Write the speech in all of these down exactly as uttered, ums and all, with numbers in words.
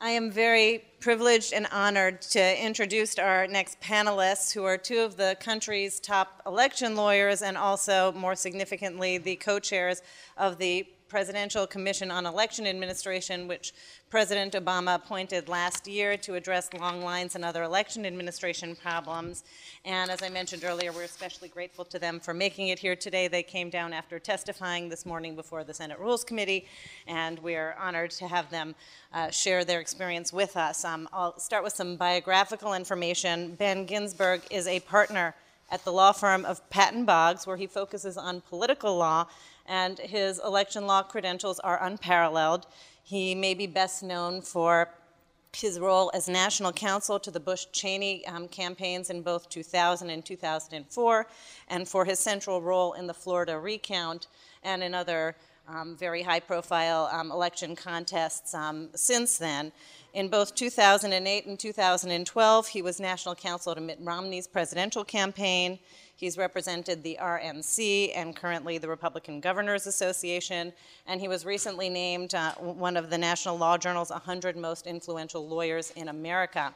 I am very privileged and honored to introduce our next panelists, who are two of the country's top election lawyers and also, more significantly, the co-chairs of the Presidential Commission on Election Administration, which President Obama appointed last year to address long lines and other election administration problems. And as I mentioned earlier, we're especially grateful to them for making it here today. They came down after testifying this morning before the Senate Rules Committee, and we're honored to have them uh, share their experience with us. Um, I'll start with some biographical information. Ben Ginsberg is a partner at the law firm of Patton Boggs, where he focuses on political law, and his election law credentials are unparalleled. He may be best known for his role as national counsel to the Bush-Cheney um, campaigns in both two thousand and two thousand four, and for his central role in the Florida recount and in other um, very high-profile um, election contests um, since then. In both two thousand eight and two thousand twelve, he was national counsel to Mitt Romney's presidential campaign. He's represented the R N C and currently the Republican Governors Association, and he was recently named uh, one of the National Law Journal's one hundred most influential lawyers in America.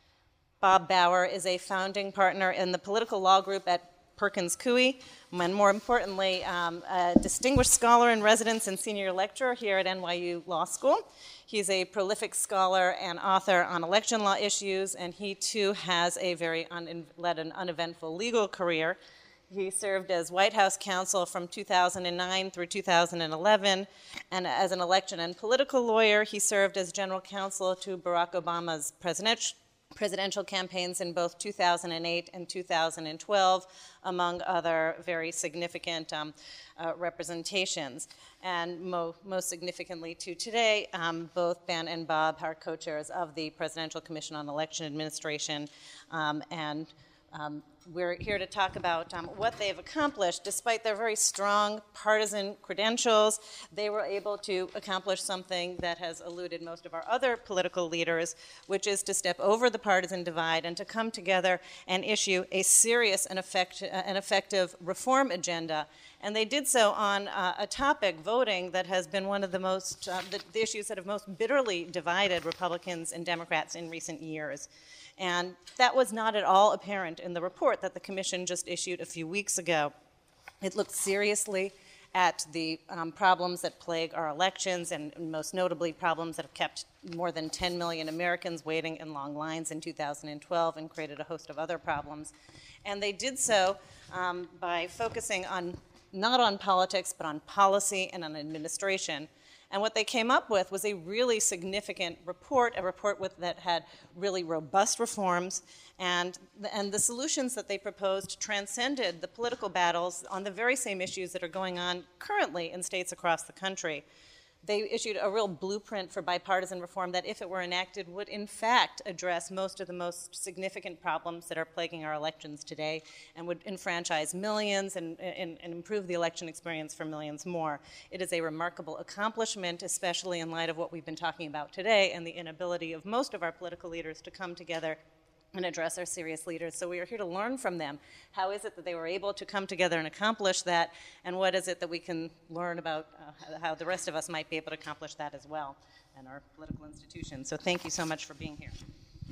Bob Bauer is a founding partner in the political law group at Perkins Coie, and more importantly, um, a distinguished scholar in residence and senior lecturer here at N Y U Law School. He's a prolific scholar and author on election law issues, and he too has a very un- led an uneventful legal career. He served as White House counsel from two thousand nine through two thousand eleven, and as an election and political lawyer, he served as general counsel to Barack Obama's presidential presidential campaigns in both two thousand eight and two thousand twelve, among other very significant um, uh, representations. And mo- most significantly to today, um, both Ben and Bob are co-chairs of the Presidential Commission on Election Administration, um, and um, we're here to talk about um, what they've accomplished. Despite their very strong partisan credentials, they were able to accomplish something that has eluded most of our other political leaders, which is to step over the partisan divide and to come together and issue a serious and, effect- uh, and effective reform agenda. And they did so on uh, a topic, voting, that has been one of the most, uh, the, the issues that have most bitterly divided Republicans and Democrats in recent years. And that was not at all apparent in the report that the Commission just issued a few weeks ago. It looked seriously at the um, problems that plague our elections, and most notably problems that have kept more than ten million Americans waiting in long lines in two thousand twelve and created a host of other problems. And they did so um, by focusing on not on politics, but on policy and on administration. And what they came up with was a really significant report, a report with, that had really robust reforms, and, and the solutions that they proposed transcended the political battles on the very same issues that are going on currently in states across the country. They issued a real blueprint for bipartisan reform that, if it were enacted, would in fact address most of the most significant problems that are plaguing our elections today and would enfranchise millions and, and, and improve the election experience for millions more. It is a remarkable accomplishment, especially in light of what we've been talking about today and the inability of most of our political leaders to come together and address our serious leaders. So we are here to learn from them. How is it that they were able to come together and accomplish that, and what is it that we can learn about uh, how the rest of us might be able to accomplish that as well in our political institutions. So thank you so much for being here.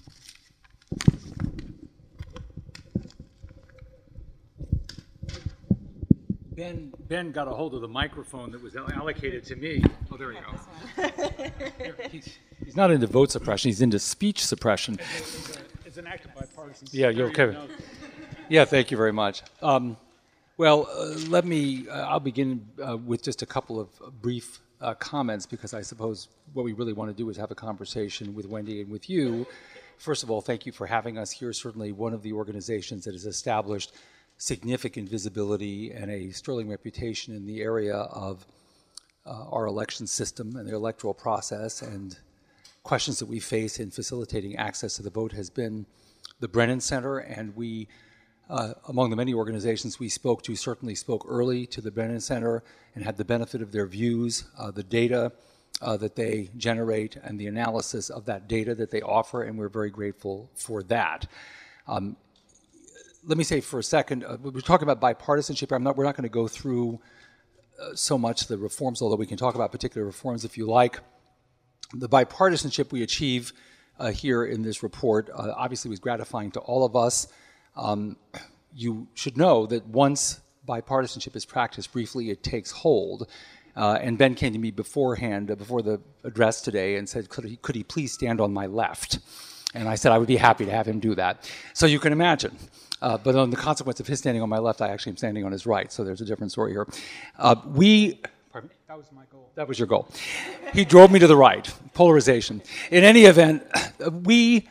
Ben, Ben got a hold of the microphone that was allocated to me. Oh, there you go. he's, he's not into vote suppression, he's into speech suppression. It's an act of bipartisan. Yeah, you're okay. Yeah, thank you very much. Um, well, uh, let me, uh, I'll begin uh, with just a couple of brief uh, comments, because I suppose what we really want to do is have a conversation with Wendy and with you. First of all, thank you for having us here. Certainly one of the organizations that has established significant visibility and a sterling reputation in the area of uh, our election system and the electoral process and questions that we face in facilitating access to the vote has been the Brennan Center, and we, uh, among the many organizations we spoke to, certainly spoke early to the Brennan Center and had the benefit of their views, uh, the data uh, that they generate, and the analysis of that data that they offer, and we're very grateful for that. Um, Let me say for a second, uh, we're talking about bipartisanship. I'm not, we're not going to go through uh, so much the reforms, although we can talk about particular reforms if you like. The bipartisanship we achieve uh, here in this report uh, obviously was gratifying to all of us. Um, you should know that once bipartisanship is practiced briefly, it takes hold. Uh, and Ben came to me beforehand, uh, before the address today, and said, could he, could he please stand on my left? And I said I would be happy to have him do that. So you can imagine. Uh, but on the consequence of his standing on my left, I actually am standing on his right. So there's a different story here. Uh, we, pardon me? That was my goal. That was your goal. He drove me to the right. Polarization. In any event, we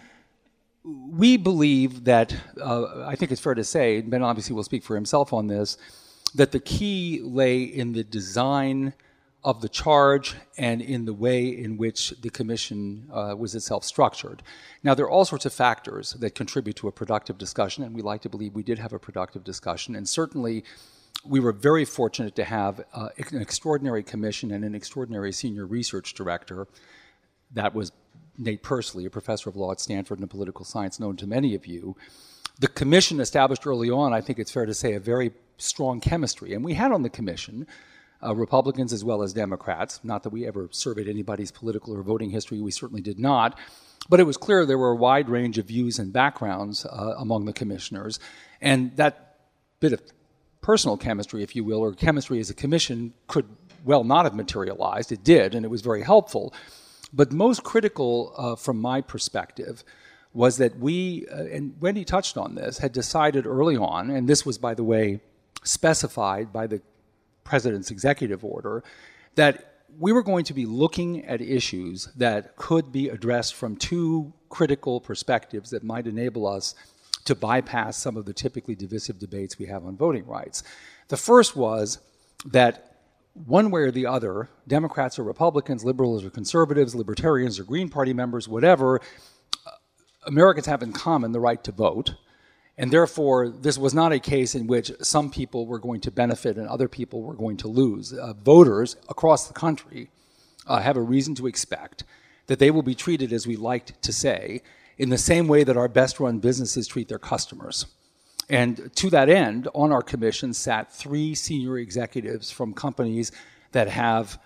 we believe that, uh, I think it's fair to say, Ben obviously will speak for himself on this, that the key lay in the design of the charge and in the way in which the commission uh, was itself structured. Now, there are all sorts of factors that contribute to a productive discussion, and we like to believe we did have a productive discussion, and certainly we were very fortunate to have uh, an extraordinary commission and an extraordinary senior research director. That was Nate Persley, a professor of law at Stanford and a political science known to many of you. The commission established early on, I think it's fair to say, a very strong chemistry. And we had on the commission uh, Republicans as well as Democrats. Not that we ever surveyed anybody's political or voting history. We certainly did not. But it was clear there were a wide range of views and backgrounds uh, among the commissioners. And that bit of personal chemistry, if you will, or chemistry as a commission could well not have materialized. It did, and it was very helpful. But most critical uh, from my perspective was that we, uh, and Wendy touched on this, had decided early on, and this was, by the way, specified by the president's executive order, that we were going to be looking at issues that could be addressed from two critical perspectives that might enable us to bypass some of the typically divisive debates we have on voting rights. The first was that one way or the other, Democrats or Republicans, liberals or conservatives, libertarians or Green Party members, whatever, Americans have in common the right to vote. And therefore, this was not a case in which some people were going to benefit and other people were going to lose. Uh, voters across the country uh, have a reason to expect that they will be treated, as we liked to say, in the same way that our best-run businesses treat their customers. And to that end, on our commission sat three senior executives from companies that have,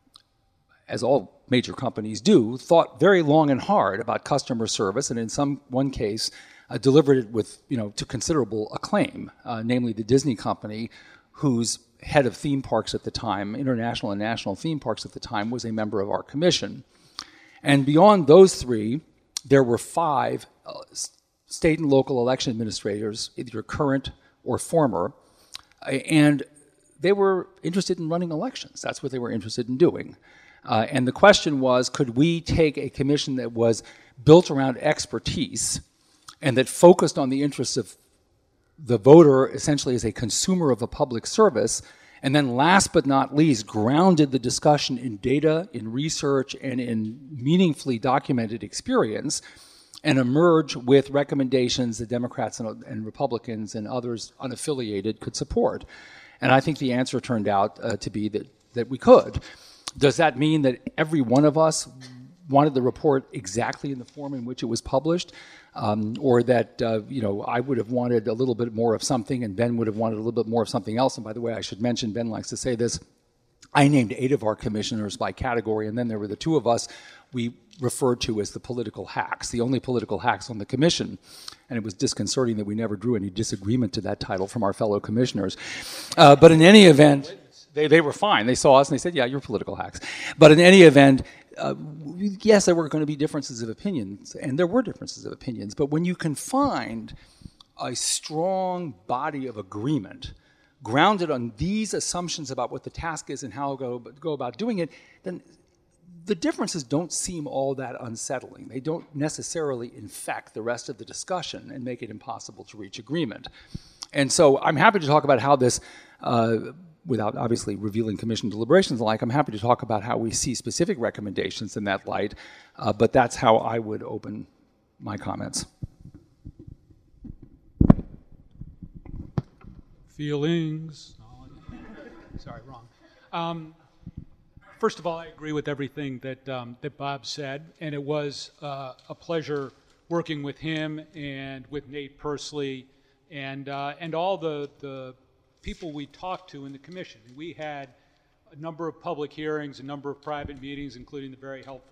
as all major companies do, thought very long and hard about customer service, and in some one case, uh, delivered it with, you know, to considerable acclaim, uh, namely the Disney company, whose head of theme parks at the time, international and national theme parks at the time, was a member of our commission. And beyond those three, there were five uh, state and local election administrators, either current or former, and they were interested in running elections. That's what they were interested in doing. Uh, and the question was, could we take a commission that was built around expertise and that focused on the interests of the voter essentially as a consumer of a public service, and then last but not least, grounded the discussion in data, in research, and in meaningfully documented experience, and emerge with recommendations that Democrats and, and Republicans and others unaffiliated could support. And I think the answer turned out uh, to be that, that we could. Does that mean that every one of us wanted the report exactly in the form in which it was published? Um, or that, uh, you know, I would have wanted a little bit more of something and Ben would have wanted a little bit more of something else? And by the way, I should mention, Ben likes to say this, I named eight of our commissioners by category, and then there were the two of us we referred to as the political hacks, the only political hacks on the commission. And it was disconcerting that we never drew any disagreement to that title from our fellow commissioners. Uh, but in any event, they, they were fine. They saw us and they said, yeah, you're political hacks. But in any event, uh, yes, there were going to be differences of opinions, and there were differences of opinions. But when you can find a strong body of agreement grounded on these assumptions about what the task is and how go, go about doing it, then the differences don't seem all that unsettling. They don't necessarily infect the rest of the discussion and make it impossible to reach agreement. And so I'm happy to talk about how this, uh, without obviously revealing commission deliberations alike, I'm happy to talk about how we see specific recommendations in that light, uh, but that's how I would open my comments. Feelings. Sorry, wrong. Um, first of all, I agree with everything that um, that Bob said, and it was uh, a pleasure working with him and with Nate Persley and uh, and all the the people we talked to in the commission. We had a number of public hearings, a number of private meetings, including the very helpful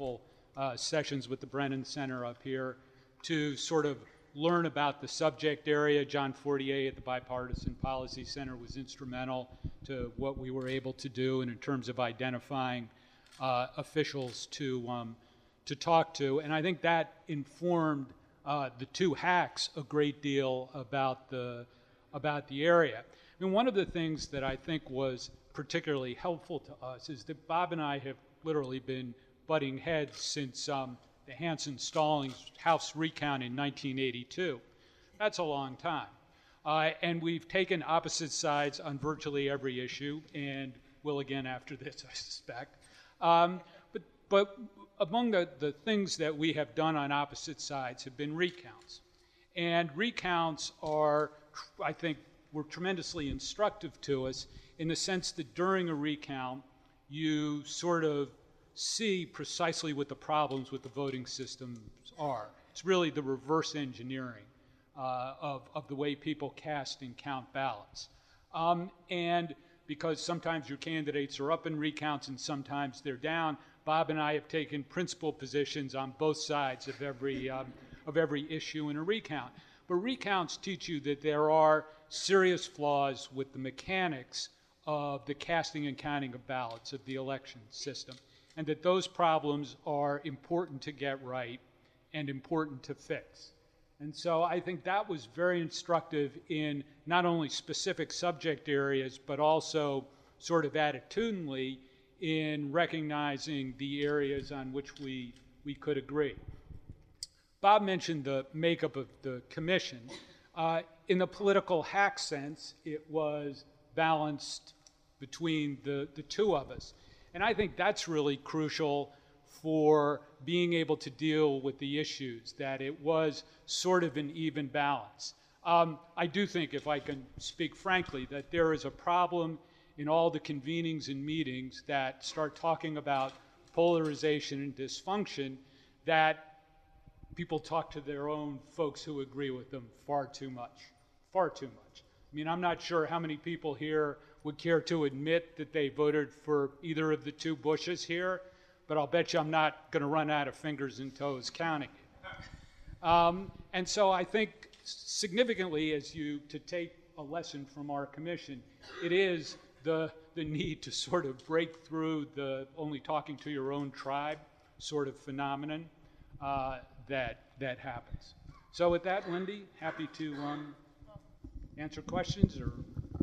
uh, sessions with the Brennan Center up here to sort of learn about the subject area. John Fortier at the Bipartisan Policy Center was instrumental to what we were able to do, and in terms of identifying uh, officials to um, to talk to. And I think that informed uh, the two hacks a great deal about the about the area. I mean, one of the things that I think was particularly helpful to us is that Bob and I have literally been butting heads since um, the Hansen-Stallings House recount in nineteen eighty-two. That's a long time. Uh, and we've taken opposite sides on virtually every issue, and will again after this, I suspect. Um, but, but among the, the things that we have done on opposite sides have been recounts. And recounts are, I think, were tremendously instructive to us in the sense that during a recount, you sort of see precisely what the problems with the voting systems are. It's really the reverse engineering uh, of, of the way people cast and count ballots. Um, and because sometimes your candidates are up in recounts and sometimes they're down, Bob and I have taken principal positions on both sides of every, um, of every issue in a recount. But recounts teach you that there are serious flaws with the mechanics of the casting and counting of ballots of the election system, and that those problems are important to get right and important to fix. And so I think that was very instructive in not only specific subject areas, but also sort of attitudinally in recognizing the areas on which we, we could agree. Bob mentioned the makeup of the commission. Uh, in the political hack sense, it was balanced between the, the two of us. And I think that's really crucial for being able to deal with the issues, that it was sort of an even balance. Um, I do think, if I can speak frankly, that there is a problem in all the convenings and meetings that start talking about polarization and dysfunction, that people talk to their own folks who agree with them far too much, far too much. I mean, I'm not sure how many people here would care to admit that they voted for either of the two Bushes here, but I'll bet you I'm not going to run out of fingers and toes counting it. Um, and so I think significantly, as you, to take a lesson from our commission, it is the, the need to sort of break through the only talking to your own tribe sort of phenomenon uh, that, that happens. So with that, Lindy, happy to um, answer questions or...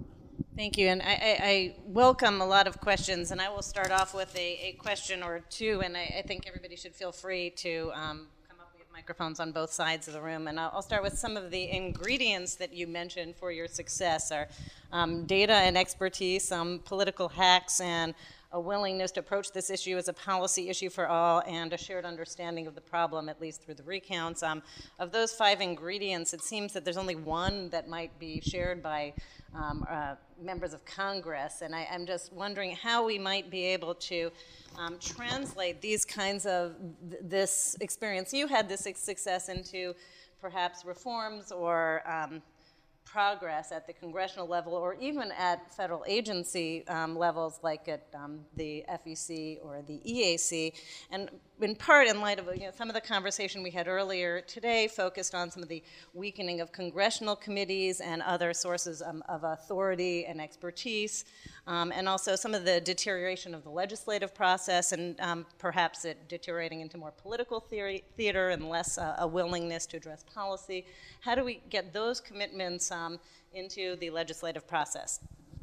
Thank you, and I, I, I welcome a lot of questions, and I will start off with a, a question or two, and I, I think everybody should feel free to um, come up with microphones on both sides of the room, and I'll, I'll start with some of the ingredients that you mentioned for your success are um, data and expertise, um, political hacks, and a willingness to approach this issue as a policy issue for all, and a shared understanding of the problem, at least through the recounts. Um, of those five ingredients, it seems that there's only one that might be shared by um, uh, members of Congress, and I, I'm just wondering how we might be able to um, translate these kinds of, th this experience you had, this success, into perhaps reforms or um, progress at the congressional level, or even at federal agency um, levels like at um, the F E C or the E A C, and in part in light of you know, some of the conversation we had earlier today focused on some of the weakening of congressional committees and other sources um, of authority and expertise, um, and also some of the deterioration of the legislative process, and um, perhaps it deteriorating into more political theory, theater and less uh, a willingness to address policy. How do we get those commitments um, into the legislative process?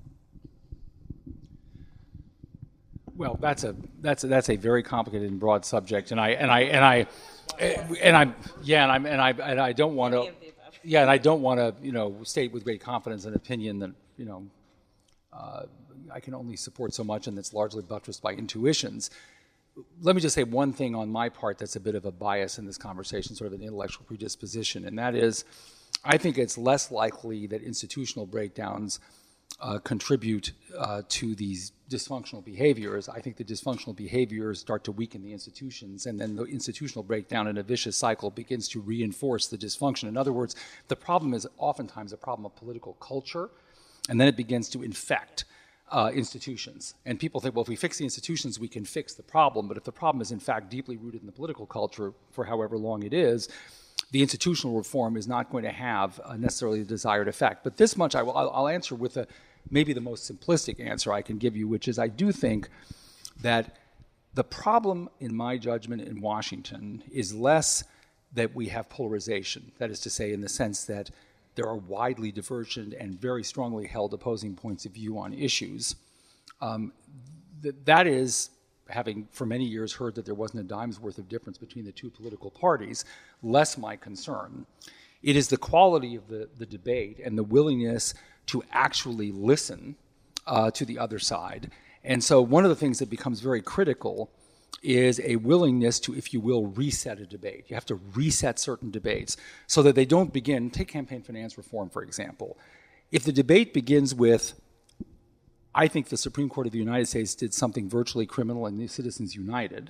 Well, that's a that's a, that's a very complicated and broad subject, and I and I and I and I yeah, and I and I and I don't want to yeah, and I don't want to you know state with great confidence an opinion that you know uh, I can only support so much, and that's largely buttressed by intuitions. Let me just say one thing on my part that's a bit of a bias in this conversation, sort of an intellectual predisposition, and that is, I think it's less likely that institutional breakdowns uh, contribute uh, to these dysfunctional behaviors. I think the dysfunctional behaviors start to weaken the institutions, and then the institutional breakdown in a vicious cycle begins to reinforce the dysfunction. In other words, the problem is oftentimes a problem of political culture, and then it begins to infect uh, institutions. And people think, well, if we fix the institutions, we can fix the problem. But if the problem is in fact deeply rooted in the political culture for however long it is, the institutional reform is not going to have uh, necessarily the desired effect. But this much I will, I'll, I'll answer with a, maybe the most simplistic answer I can give you, which is I do think that the problem, in my judgment, in Washington is less that we have polarization. That is to say, in the sense that there are widely divergent and very strongly held opposing points of view on issues. Um, th- that is, having for many years heard that there wasn't a dime's worth of difference between the two political parties, less my concern. It is the quality of the, the debate and the willingness to actually listen uh, to the other side. And so one of the things that becomes very critical is a willingness to, if you will, reset a debate. You have to reset certain debates so that they don't begin, take campaign finance reform, for example. If the debate begins with, I think the Supreme Court of the United States did something virtually criminal in the Citizens United,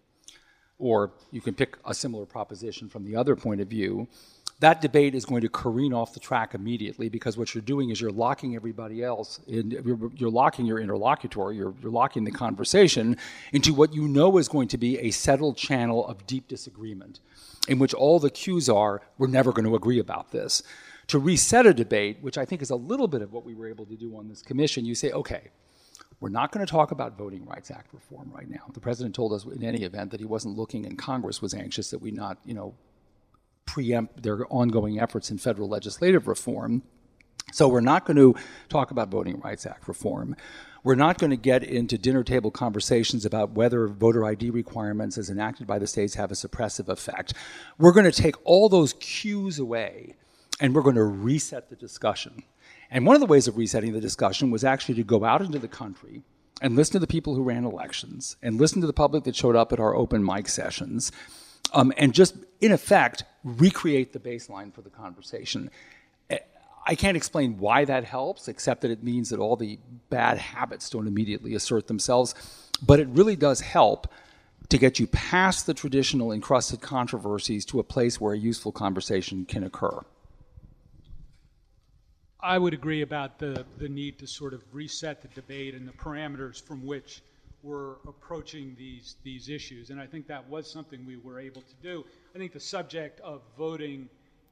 or you can pick a similar proposition from the other point of view, that debate is going to careen off the track immediately, because what you're doing is you're locking everybody else, in, you're, you're locking your interlocutor, you're, you're locking the conversation into what you know is going to be a settled channel of deep disagreement, in which all the cues are, we're never going to agree about this. To reset a debate, which I think is a little bit of what we were able to do on this commission, you say, okay, we're not going to talk about Voting Rights Act reform right now. The president told us in any event that he wasn't looking, and Congress was anxious that we not, you know, preempt their ongoing efforts in federal legislative reform. So we're not going to talk about Voting Rights Act reform. We're not going to get into dinner table conversations about whether voter I D requirements as enacted by the states have a suppressive effect. We're going to take all those cues away, and we're going to reset the discussion. And one of the ways of resetting the discussion was actually to go out into the country and listen to the people who ran elections and listen to the public that showed up at our open mic sessions, um, and just, in effect, recreate the baseline for the conversation. I can't explain why that helps, except that it means that all the bad habits don't immediately assert themselves, but it really does help to get you past the traditional encrusted controversies to a place where a useful conversation can occur. I would agree about the, the need to sort of reset the debate and the parameters from which we're approaching these, these issues. And I think that was something we were able to do. I think the subject of voting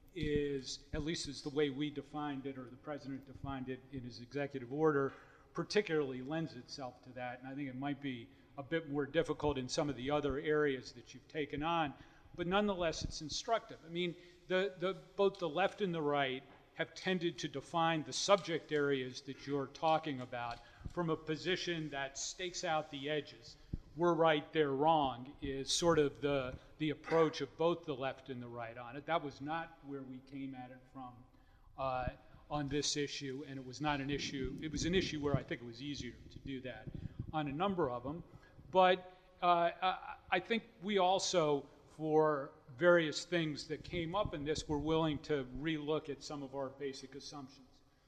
is, at least is the way we defined it, or the president defined it in his executive order, particularly lends itself to that. And I think it might be a bit more difficult in some of the other areas that you've taken on. But nonetheless, it's instructive. I mean, the, the, both the left and the right have tended to define the subject areas that you're talking about from a position that stakes out the edges. We're right, they're wrong, is sort of the, the approach of both the left and the right on it. That was not where we came at it from uh, on this issue, and it was not an issue, it was an issue where I think it was easier to do that on a number of them. But uh, I think we also, for various things that came up in this, were willing to relook at some of our basic assumptions.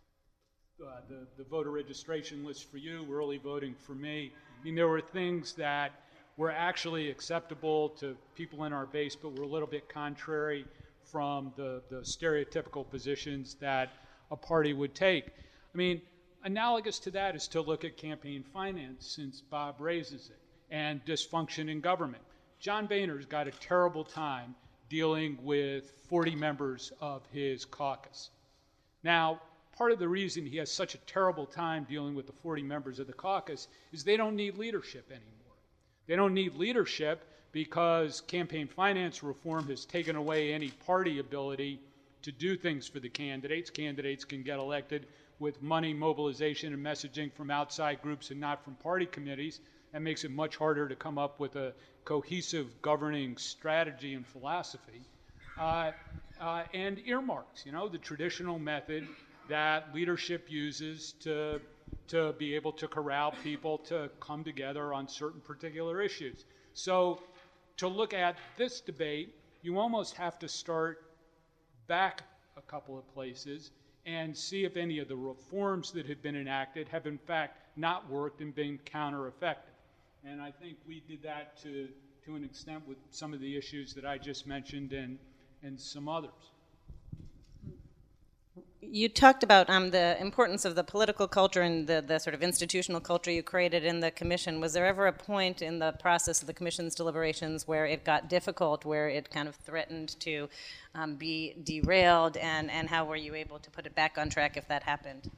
Uh, the, the voter registration list for you, early voting for me. I mean, there were things that were actually acceptable to people in our base, but were a little bit contrary from the, the stereotypical positions that a party would take. I mean, analogous to that is to look at campaign finance, since Bob raises it, and dysfunction in government. John Boehner's got a terrible time dealing with forty members of his caucus. Now, part of the reason he has such a terrible time dealing with the forty members of the caucus is they don't need leadership anymore. They don't need leadership because campaign finance reform has taken away any party ability to do things for the candidates. Candidates can get elected with money, mobilization, and messaging from outside groups and not from party committees. That makes it much harder to come up with a cohesive governing strategy and philosophy. Uh, uh, and earmarks, you know, the traditional method that leadership uses to, to be able to corral people to come together on certain particular issues. So to look at this debate, you almost have to start back a couple of places and see if any of the reforms that have been enacted have in fact not worked and been counter-effective. And I think we did that to, to an extent with some of the issues that I just mentioned and, and some others. You talked about um, the importance of the political culture and the, the sort of institutional culture you created in the commission. Was there ever a point in the process of the commission's deliberations where it got difficult, where it kind of threatened to um, be derailed, and, and how were you able to put it back on track if that happened?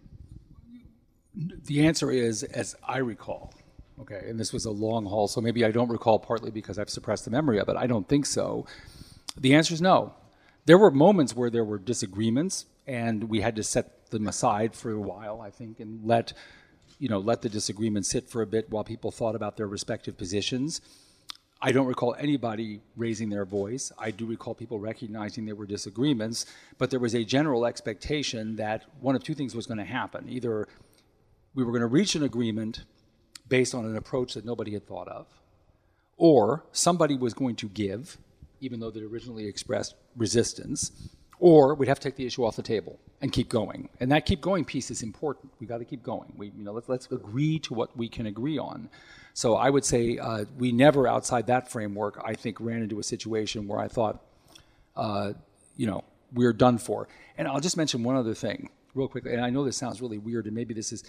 The answer is, as I recall, okay, and this was a long haul, so maybe I don't recall partly because I've suppressed the memory of it. I don't think so. The answer is no. There were moments where there were disagreements, and we had to set them aside for a while, I think, and let, you know, let the disagreement sit for a bit while people thought about their respective positions. I don't recall anybody raising their voice. I do recall people recognizing there were disagreements, but there was a general expectation that one of two things was going to happen. Either we were going to reach an agreement based on an approach that nobody had thought of, or somebody was going to give, even though they originally expressed resistance, or we'd have to take the issue off the table and keep going. And that keep going piece is important. We got to keep going. We, you know, let's, let's agree to what we can agree on. So I would say uh, we never, outside that framework, I think, ran into a situation where I thought, uh, you know, we're done for. And I'll just mention one other thing real quickly. And I know this sounds really weird, and maybe this is,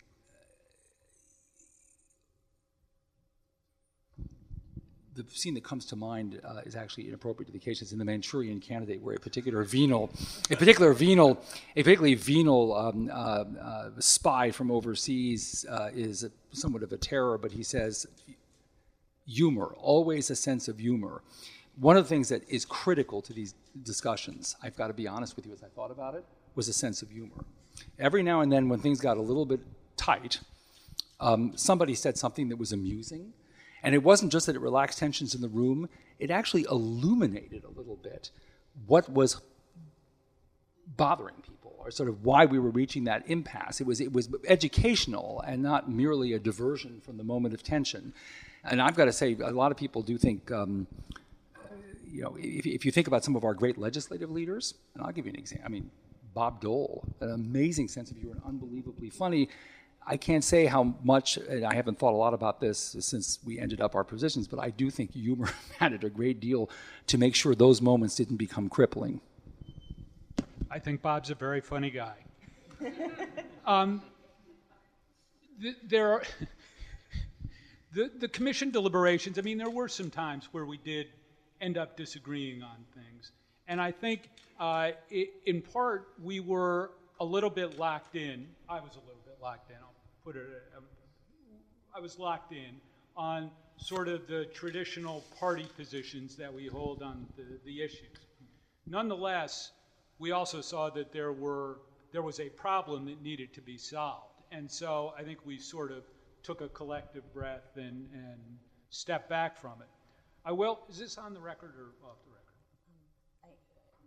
the scene that comes to mind uh, is actually inappropriate to the occasion. It's in The Manchurian Candidate, where a particular venal, a particular venal, a particularly venal um, uh, uh, spy from overseas uh, is a, somewhat of a terror, but he says, humor, always a sense of humor. One of the things that is critical to these discussions, I've got to be honest with you as I thought about it, was a sense of humor. Every now and then when things got a little bit tight, um, somebody said something that was amusing. And it wasn't just that it relaxed tensions in the room, it actually illuminated a little bit what was bothering people, or sort of why we were reaching that impasse. It was, it was educational and not merely a diversion from the moment of tension. And I've got to say, a lot of people do think, um, you know, if, if you think about some of our great legislative leaders, and I'll give you an example. I mean, Bob Dole, an amazing sense of humor and unbelievably funny. I can't say how much, and I haven't thought a lot about this since we ended up our positions, but I do think humor mattered a great deal to make sure those moments didn't become crippling. I think Bob's a very funny guy. um, th- there are the, the commission deliberations, I mean, there were some times where we did end up disagreeing on things. And I think uh, it, in part we were a little bit locked in. I was a little bit locked in. I'll put it, uh, I was locked in on sort of the traditional party positions that we hold on the, the issues. Nonetheless, we also saw that there were there was a problem that needed to be solved. And so I think we sort of took a collective breath and, and stepped back from it. I will, is this on the record or off the record?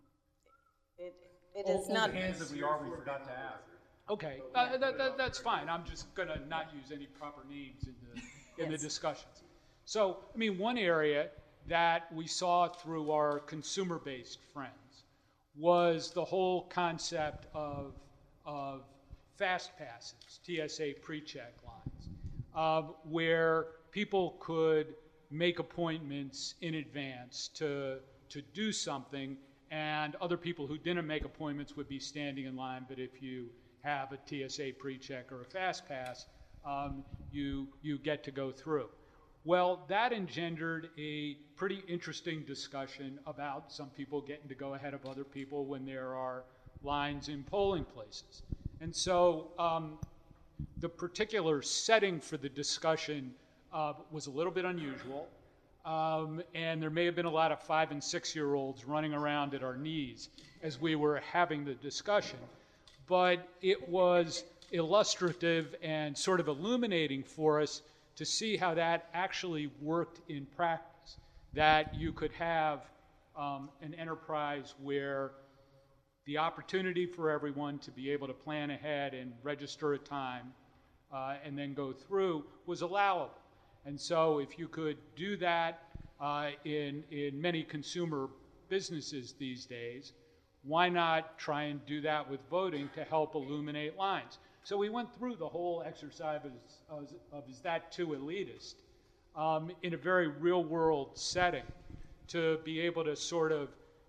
It, it is not. Hands that we are, we forgot to ask. Okay, uh, that, that, that's fine. I'm just going to not use any proper names in the, in Yes. the discussions. So, I mean, one area that we saw through our consumer-based friends was the whole concept of, of fast passes, T S A pre-check lines, uh, where people could make appointments in advance to, to do something, and other people who didn't make appointments would be standing in line, but if you have a T S A pre-check or a fast pass, um, you, you get to go through. Well, that engendered a pretty interesting discussion about some people getting to go ahead of other people when there are lines in polling places. And so um, the particular setting for the discussion uh, was a little bit unusual. Um, and there may have been a lot of five and six-year-olds running around at our knees as we were having the discussion. But it was illustrative and sort of illuminating for us to see how that actually worked in practice, that you could have um, an enterprise where the opportunity for everyone to be able to plan ahead and register a time uh, and then go through was allowable. And so if you could do that uh, in, in many consumer businesses these days, why not try and do that with voting to help illuminate lines? So we went through the whole exercise of, of, of is that too elitist um, in a very real-world setting to be able to sort of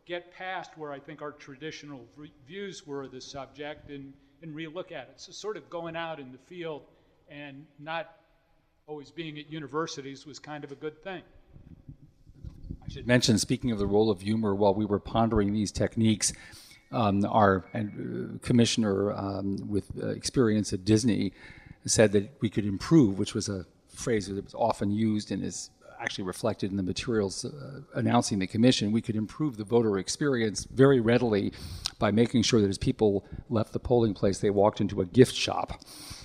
get past where I think our traditional v- views were of the subject and, and relook at it. So sort of going out in the field and not always being at universities was kind of a good thing. I should mention, speaking of the role of humor, while we were pondering these techniques, um, our uh, commissioner um, with uh, experience at Disney said that we could improve, which was a phrase that was often used and is actually reflected in the materials uh, announcing the commission. We could improve the voter experience very readily by making sure that as people left the polling place, they walked into a gift shop.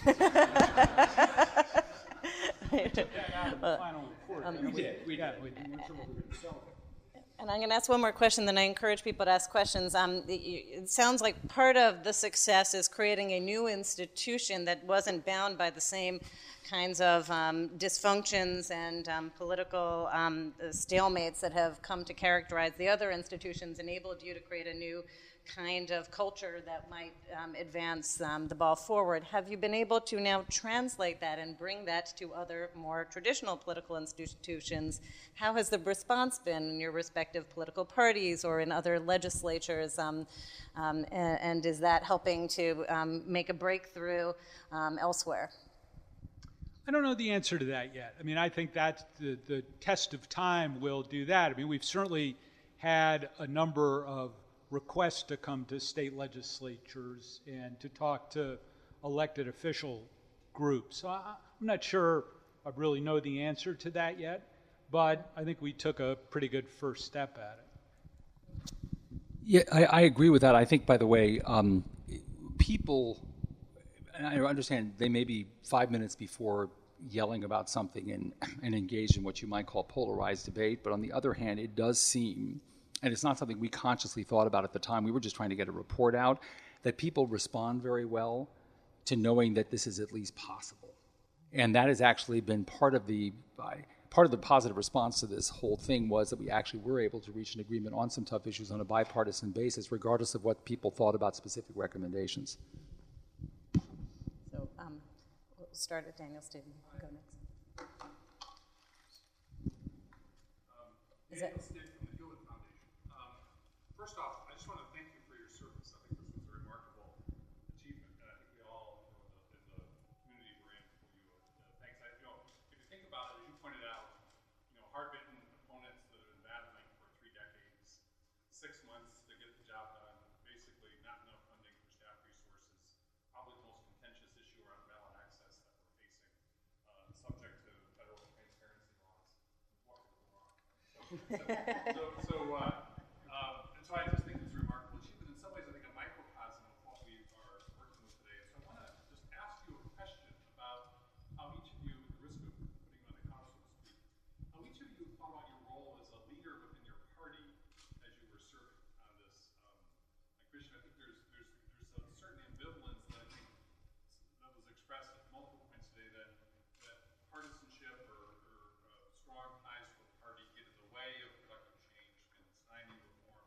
And I'm going to ask one more question, then I encourage people to ask questions. Um, it sounds like part of the success is creating a new institution that wasn't bound by the same kinds of um, dysfunctions and um, political um, stalemates that have come to characterize the other institutions, enabled you to create a new kind of culture that might um, advance um, the ball forward. Have you been able to now translate that and bring that to other more traditional political institutions? How has the response been in your respective political parties or in other legislatures? Um, um, and, and is that helping to um, make a breakthrough um, elsewhere? I don't know the answer to that yet. I mean, I think that the, the test of time will do that. I mean, we've certainly had a number of requests to come to state legislatures and to talk to elected official groups. So I, I'm not sure I really know the answer to that yet, but I think we took a pretty good first step at it. Yeah, I, I agree with that. I think, by the way, um, people, and I understand they may be five minutes before yelling about something and, and engaged in what you might call polarized debate, but on the other hand, it does seem, and it's not something we consciously thought about at the time, we were just trying to get a report out, that people respond very well to knowing that this is at least possible. And that has actually been part of the part of the positive response to this whole thing was that we actually were able to reach an agreement on some tough issues on a bipartisan basis, regardless of what people thought about specific recommendations. So um, we'll start at Daniel Stevens. Go next. Is that First off, I just want to thank you for your service. I think this was a remarkable achievement, and I think we all, you know, in the, in the community we're in, owe you uh, thanks. I, you know, if you think about it, as you pointed out, you know, hard-bitten opponents that have been battling for three decades, six months to get the job done, basically not enough funding for staff resources, probably the most contentious issue around ballot access that we're facing, uh, subject to federal transparency laws. What could go wrong? So, so, so uh, So I just think it's a remarkable achievement. In some ways, I think a microcosm of what we are working with today. So I want to just ask you a question about how each of you, at the risk of putting you on the couch, so to speak, how each of you thought about your role as a leader within your party as you were serving on this. Um, like Christian, I think there's there's there's a certain ambivalence that I think that was expressed at multiple points today that that partisanship or, or uh, strong ties to the party get in the way of productive change and stymie reform.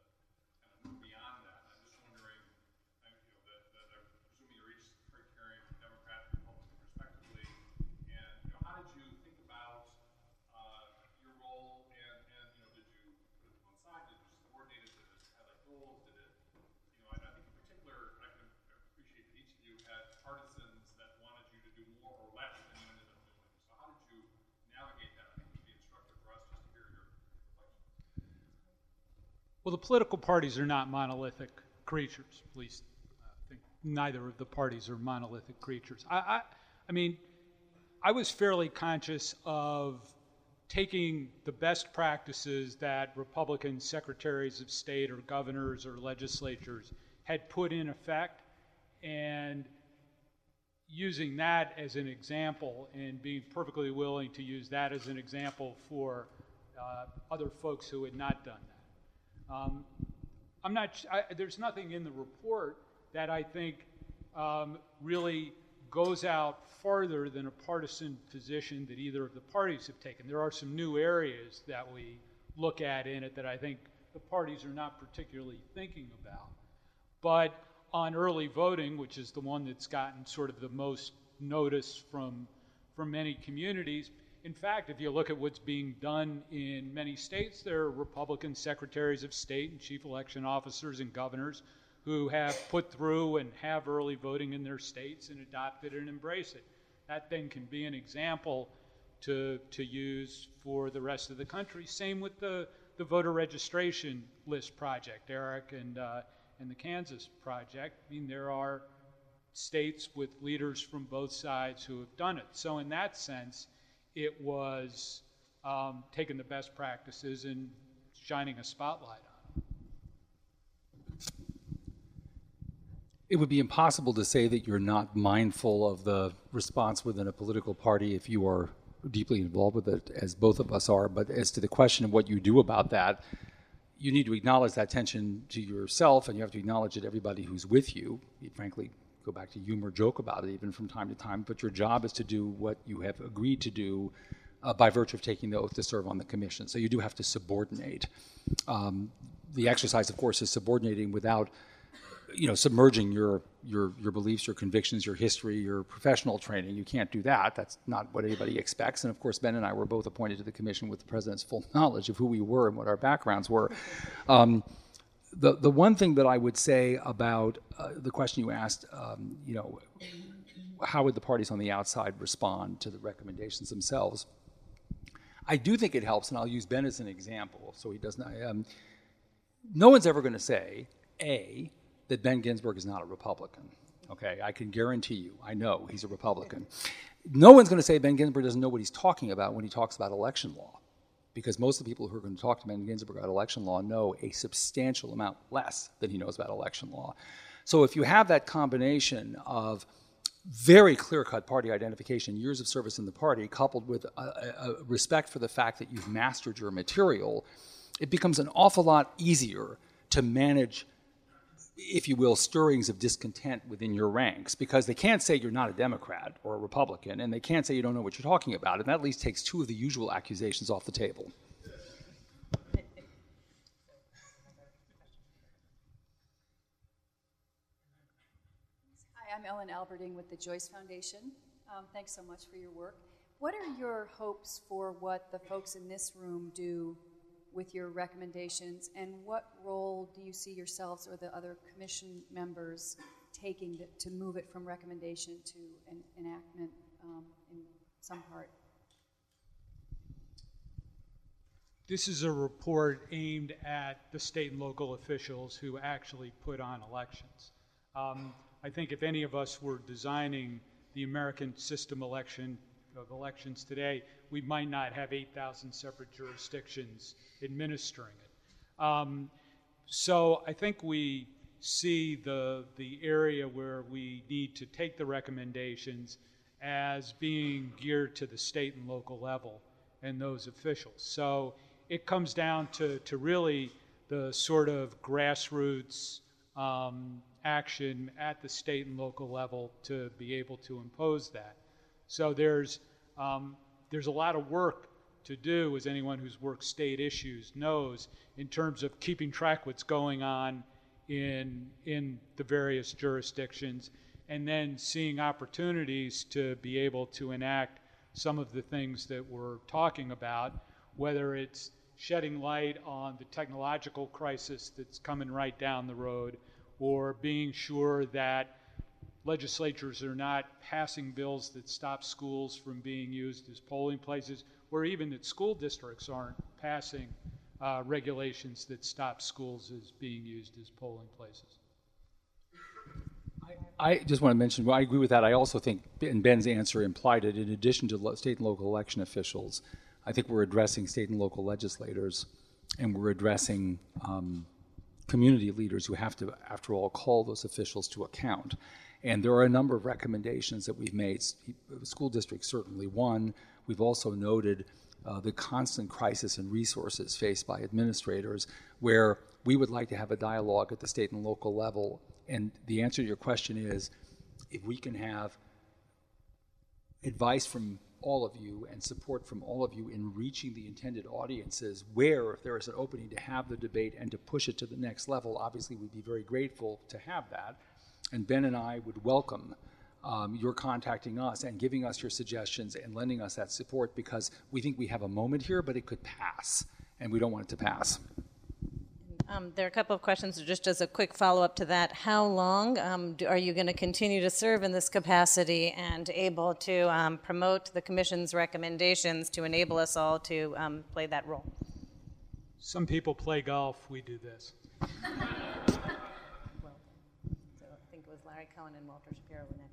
Beyond that, I'm just wondering, I'm, you know, that, that I'm presuming you're each card-carrying Democrat and Republican respectively, and you know, how did you think about uh, your role, and, and you know, did you put it to one side, did you subordinate it, did it highlight goals, did it, you know, and I think in particular, I can appreciate that each of you had partisans that wanted you to do more or less than you ended up doing. So how did you navigate that? I think it would be instructive for us just to hear your reflections. Well, the political parties are not monolithic creatures. At least I think neither of the parties are monolithic creatures. I, I, I mean, I was fairly conscious of taking the best practices that Republican secretaries of state or governors or legislatures had put in effect and using that as an example and being perfectly willing to use that as an example for uh, other folks who had not done that. Um, I'm not. I, there's nothing in the report that I think um, really goes out farther than a partisan position that either of the parties have taken. There are some new areas that we look at in it that I think the parties are not particularly thinking about. But on early voting, which is the one that's gotten sort of the most notice from from many communities, in fact, if you look at what's being done in many states, there are Republican secretaries of state and chief election officers and governors who have put through and have early voting in their states and adopted it and embraced it. That then can be an example to, to use for the rest of the country. Same with the, the voter registration list project, Eric and, uh, and the Kansas project. I mean, there are states with leaders from both sides who have done it. So in that sense, it was um, taking the best practices and shining a spotlight on them. It would be impossible to say that you're not mindful of the response within a political party if you are deeply involved with it, as both of us are. But as to the question of what you do about that, you need to acknowledge that tension to yourself, and you have to acknowledge it to everybody who's with you. You frankly, go back to humor, joke about it even from time to time, but your job is to do what you have agreed to do uh, by virtue of taking the oath to serve on the commission. So you do have to subordinate. Um, the exercise, of course, is subordinating without, you know, submerging your, your, your beliefs, your convictions, your history, your professional training. You can't do that. That's not what anybody expects. And of course, Ben and I were both appointed to the commission with the president's full knowledge of who we were and what our backgrounds were. Um, The the one thing that I would say about uh, the question you asked, um, you know, how would the parties on the outside respond to the recommendations themselves? I do think it helps, and I'll use Ben as an example, so he doesn't. Um, no one's ever going to say, A, that Ben Ginsburg is not a Republican. Okay, I can guarantee you, I know he's a Republican. No one's going to say Ben Ginsburg doesn't know what he's talking about when he talks about election law, because most of the people who are going to talk to Ben Ginsburg about election law know a substantial amount less than he knows about election law. So if you have that combination of very clear-cut party identification, years of service in the party, coupled with a, a respect for the fact that you've mastered your material, it becomes an awful lot easier to manage, if you will, stirrings of discontent within your ranks, because they can't say you're not a Democrat or a Republican, and they can't say you don't know what you're talking about, and that at least takes two of the usual accusations off the table. Hi, I'm Ellen Alberding with the Joyce Foundation. Um, thanks so much for your work. What are your hopes for what the folks in this room do with your recommendations, and what role do you see yourselves or the other commission members taking to, to move it from recommendation to an enactment um, in some part? This is a report aimed at the state and local officials who actually put on elections. Um, I think if any of us were designing the American system election of elections today, we might not have eight thousand separate jurisdictions administering it. Um, so I think we see the, the area where we need to take the recommendations as being geared to the state and local level and those officials. So it comes down to, to really the sort of grassroots um, action at the state and local level to be able to impose that. So there's um, there's a lot of work to do, as anyone who's worked state issues knows, in terms of keeping track what's going on in in the various jurisdictions, and then seeing opportunities to be able to enact some of the things that we're talking about, whether it's shedding light on the technological crisis that's coming right down the road, or being sure that legislatures are not passing bills that stop schools from being used as polling places, or even that school districts aren't passing uh, regulations that stop schools as being used as polling places. I, I just want to mention, well, I agree with that. I also think, and Ben's answer implied it, in addition to lo- state and local election officials, I think we're addressing state and local legislators, and we're addressing um, community leaders who have to, after all, call those officials to account. And there are a number of recommendations that we've made. School districts certainly one. We've also noted uh, the constant crisis in resources faced by administrators, where we would like to have a dialogue at the state and local level. And the answer to your question is, if we can have advice from all of you and support from all of you in reaching the intended audiences, where if there is an opening to have the debate and to push it to the next level, obviously we'd be very grateful to have that. And Ben and I would welcome um, you're contacting us and giving us your suggestions and lending us that support, because we think we have a moment here, but it could pass, and we don't want it to pass. Um, there are a couple of questions, just as a quick follow-up to that. How long um, do, are you going to continue to serve in this capacity and able to um, promote the Commission's recommendations to enable us all to um, play that role? Some people play golf, we do this. Well, so I think it was Larry Cohen and Walter Shapiro were next.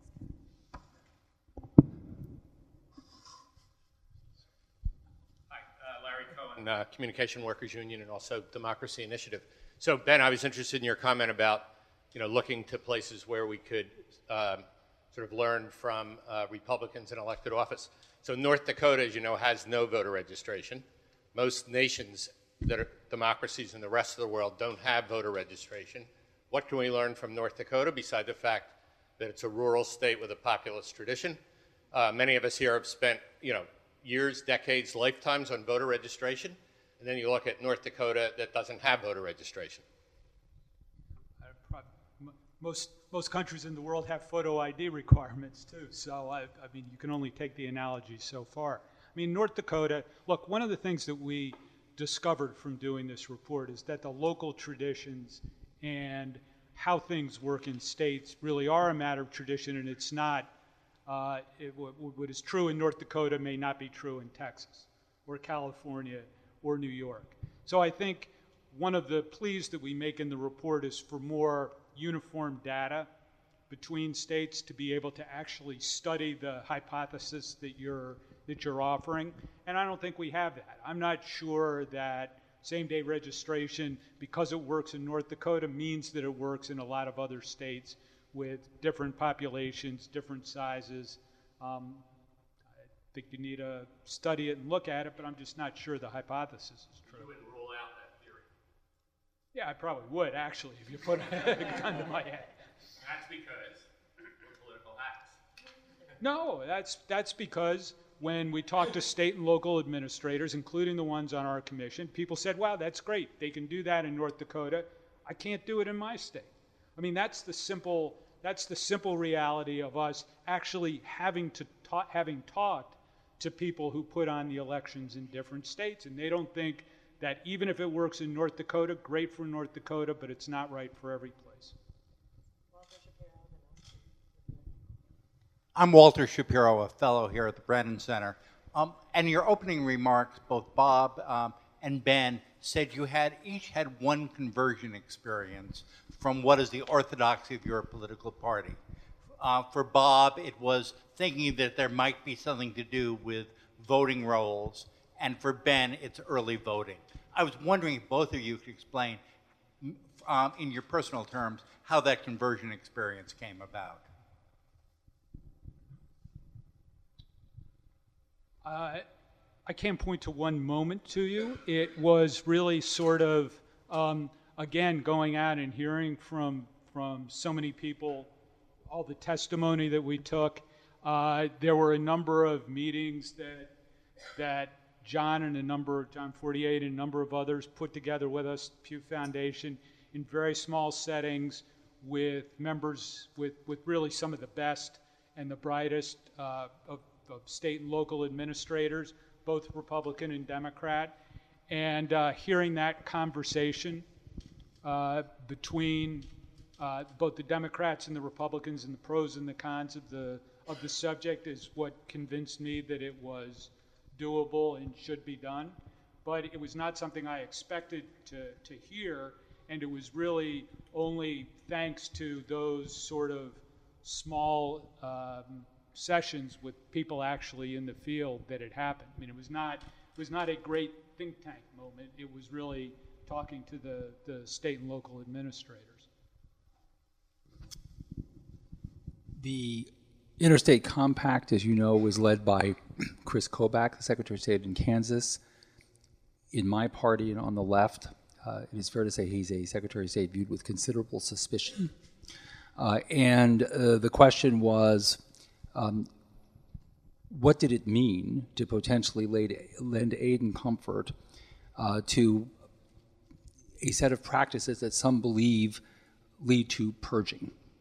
Uh, Communication Workers Union and also Democracy Initiative. So Ben, I was interested in your comment about, you know, looking to places where we could um, sort of learn from uh, Republicans in elected office. So North Dakota, as you know, has no voter registration. Most nations that are democracies in the rest of the world don't have voter registration. What can we learn from North Dakota beside the fact that it's a rural state with a populous tradition? Uh, many of us here have spent, you know, years, decades, lifetimes on voter registration, and then you look at North Dakota that doesn't have voter registration. Most, most countries in the world have photo I D requirements too, so I, I mean, you can only take the analogy so far. I mean, North Dakota, look, one of the things that we discovered from doing this report is that the local traditions and how things work in states really are a matter of tradition, and it's not Uh, it, what, what is true in North Dakota may not be true in Texas or California or New York. So I think one of the pleas that we make in the report is for more uniform data between states to be able to actually study the hypothesis that you're, that you're offering. And I don't think we have that. I'm not sure that same-day registration, because it works in North Dakota, means that it works in a lot of other states with different populations, different sizes. Um, I think you need to study it and look at it, but I'm just not sure the hypothesis is true. You wouldn't rule out that theory? Yeah, I probably would, actually, if you put a gun to my head. That's because we're political hacks. No, that's, that's because when we talked to state and local administrators, including the ones on our commission, people said, wow, that's great. They can do that in North Dakota. I can't do it in my state. I mean, that's the simple, that's the simple reality of us actually having to ta- having talked to people who put on the elections in different states, and they don't think that even if it works in North Dakota, great for North Dakota, but it's not right for every place. I'm Walter Shapiro, a fellow here at the Brennan Center. Um, and your opening remarks, both Bob um, and Ben said you had each had one conversion experience from what is the orthodoxy of your political party. Uh, for Bob, it was thinking that there might be something to do with voting rolls, and for Ben, it's early voting. I was wondering if both of you could explain, um, in your personal terms, how that conversion experience came about. Uh, I can't point to one moment to you. It was really sort of, um, again, going out and hearing from from so many people, all the testimony that we took. Uh, there were a number of meetings that that John and a number, John forty-eight and a number of others put together with us, Pew Foundation, in very small settings with members, with, with really some of the best and the brightest uh, of, of state and local administrators, both Republican and Democrat, and uh, hearing that conversation uh, between uh, both the Democrats and the Republicans and the pros and the cons of the of the subject is what convinced me that it was doable and should be done. But it was not something I expected to, to hear, and it was really only thanks to those sort of small um, sessions with people actually in the field that it happened. I mean, it was not it was not a great think tank moment. It was really talking to the, the state and local administrators. The Interstate Compact, as you know, was led by Chris Kobach, the Secretary of State in Kansas. In my party and on the left, uh, it is fair to say he's a Secretary of State viewed with considerable suspicion. Uh, and uh, the question was, um, what did it mean to potentially lend, lend aid and comfort uh, to a set of practices that some believe lead to purging?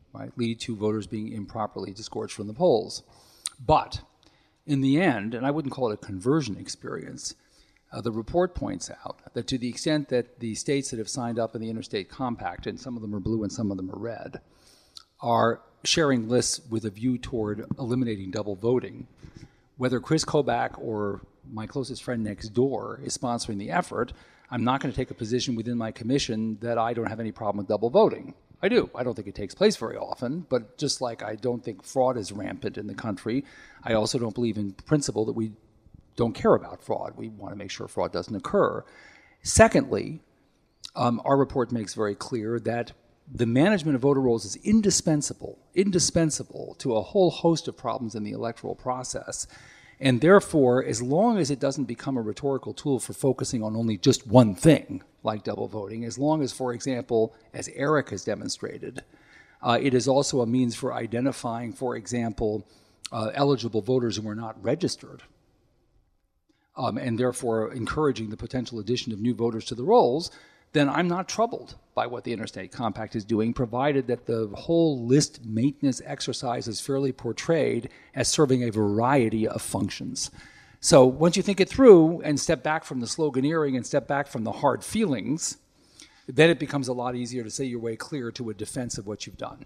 right, lead to voters being improperly disgorged from the polls. But in the end, and I wouldn't call it a conversion experience, uh, the report points out that to the extent that the states that have signed up in the Interstate Compact, and some of them are blue and some of them are red, are sharing lists with a view toward eliminating double voting, whether Chris Kobach or my closest friend next door is sponsoring the effort, I'm not going to take a position within my commission that I don't have any problem with double voting. I do. I don't think it takes place very often, but just like I don't think fraud is rampant in the country, I also don't believe in principle that we don't care about fraud. We want to make sure fraud doesn't occur. Secondly, um, our report makes very clear that the management of voter rolls is indispensable, indispensable to a whole host of problems in the electoral process. And therefore, as long as it doesn't become a rhetorical tool for focusing on only just one thing, like double voting, as long as, for example, as Eric has demonstrated, uh, it is also a means for identifying, for example, uh, eligible voters who are not registered, um, and therefore encouraging the potential addition of new voters to the rolls, then I'm not troubled by what the Interstate Compact is doing, provided that the whole list maintenance exercise is fairly portrayed as serving a variety of functions. So once you think it through and step back from the sloganeering and step back from the hard feelings, then it becomes a lot easier to say your way clear to a defense of what you've done.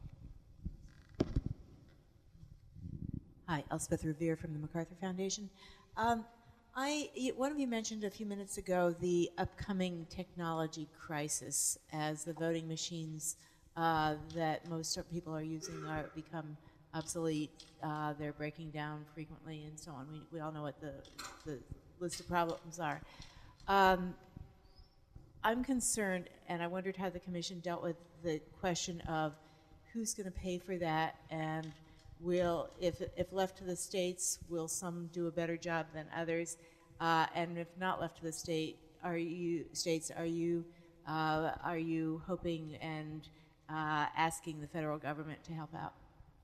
Hi, Elspeth Revere from the MacArthur Foundation. Um, I, one of you mentioned a few minutes ago the upcoming technology crisis as the voting machines uh, that most people are using are become obsolete. Uh, they're breaking down frequently and so on. We, we all know what the, the list of problems are. Um, I'm concerned, and I wondered how the Commission dealt with the question of who's going to pay for that, and will, if, if left to the states, will some do a better job than others? Uh, and if not left to the state, are you states, are you uh, are you hoping and uh, asking the federal government to help out?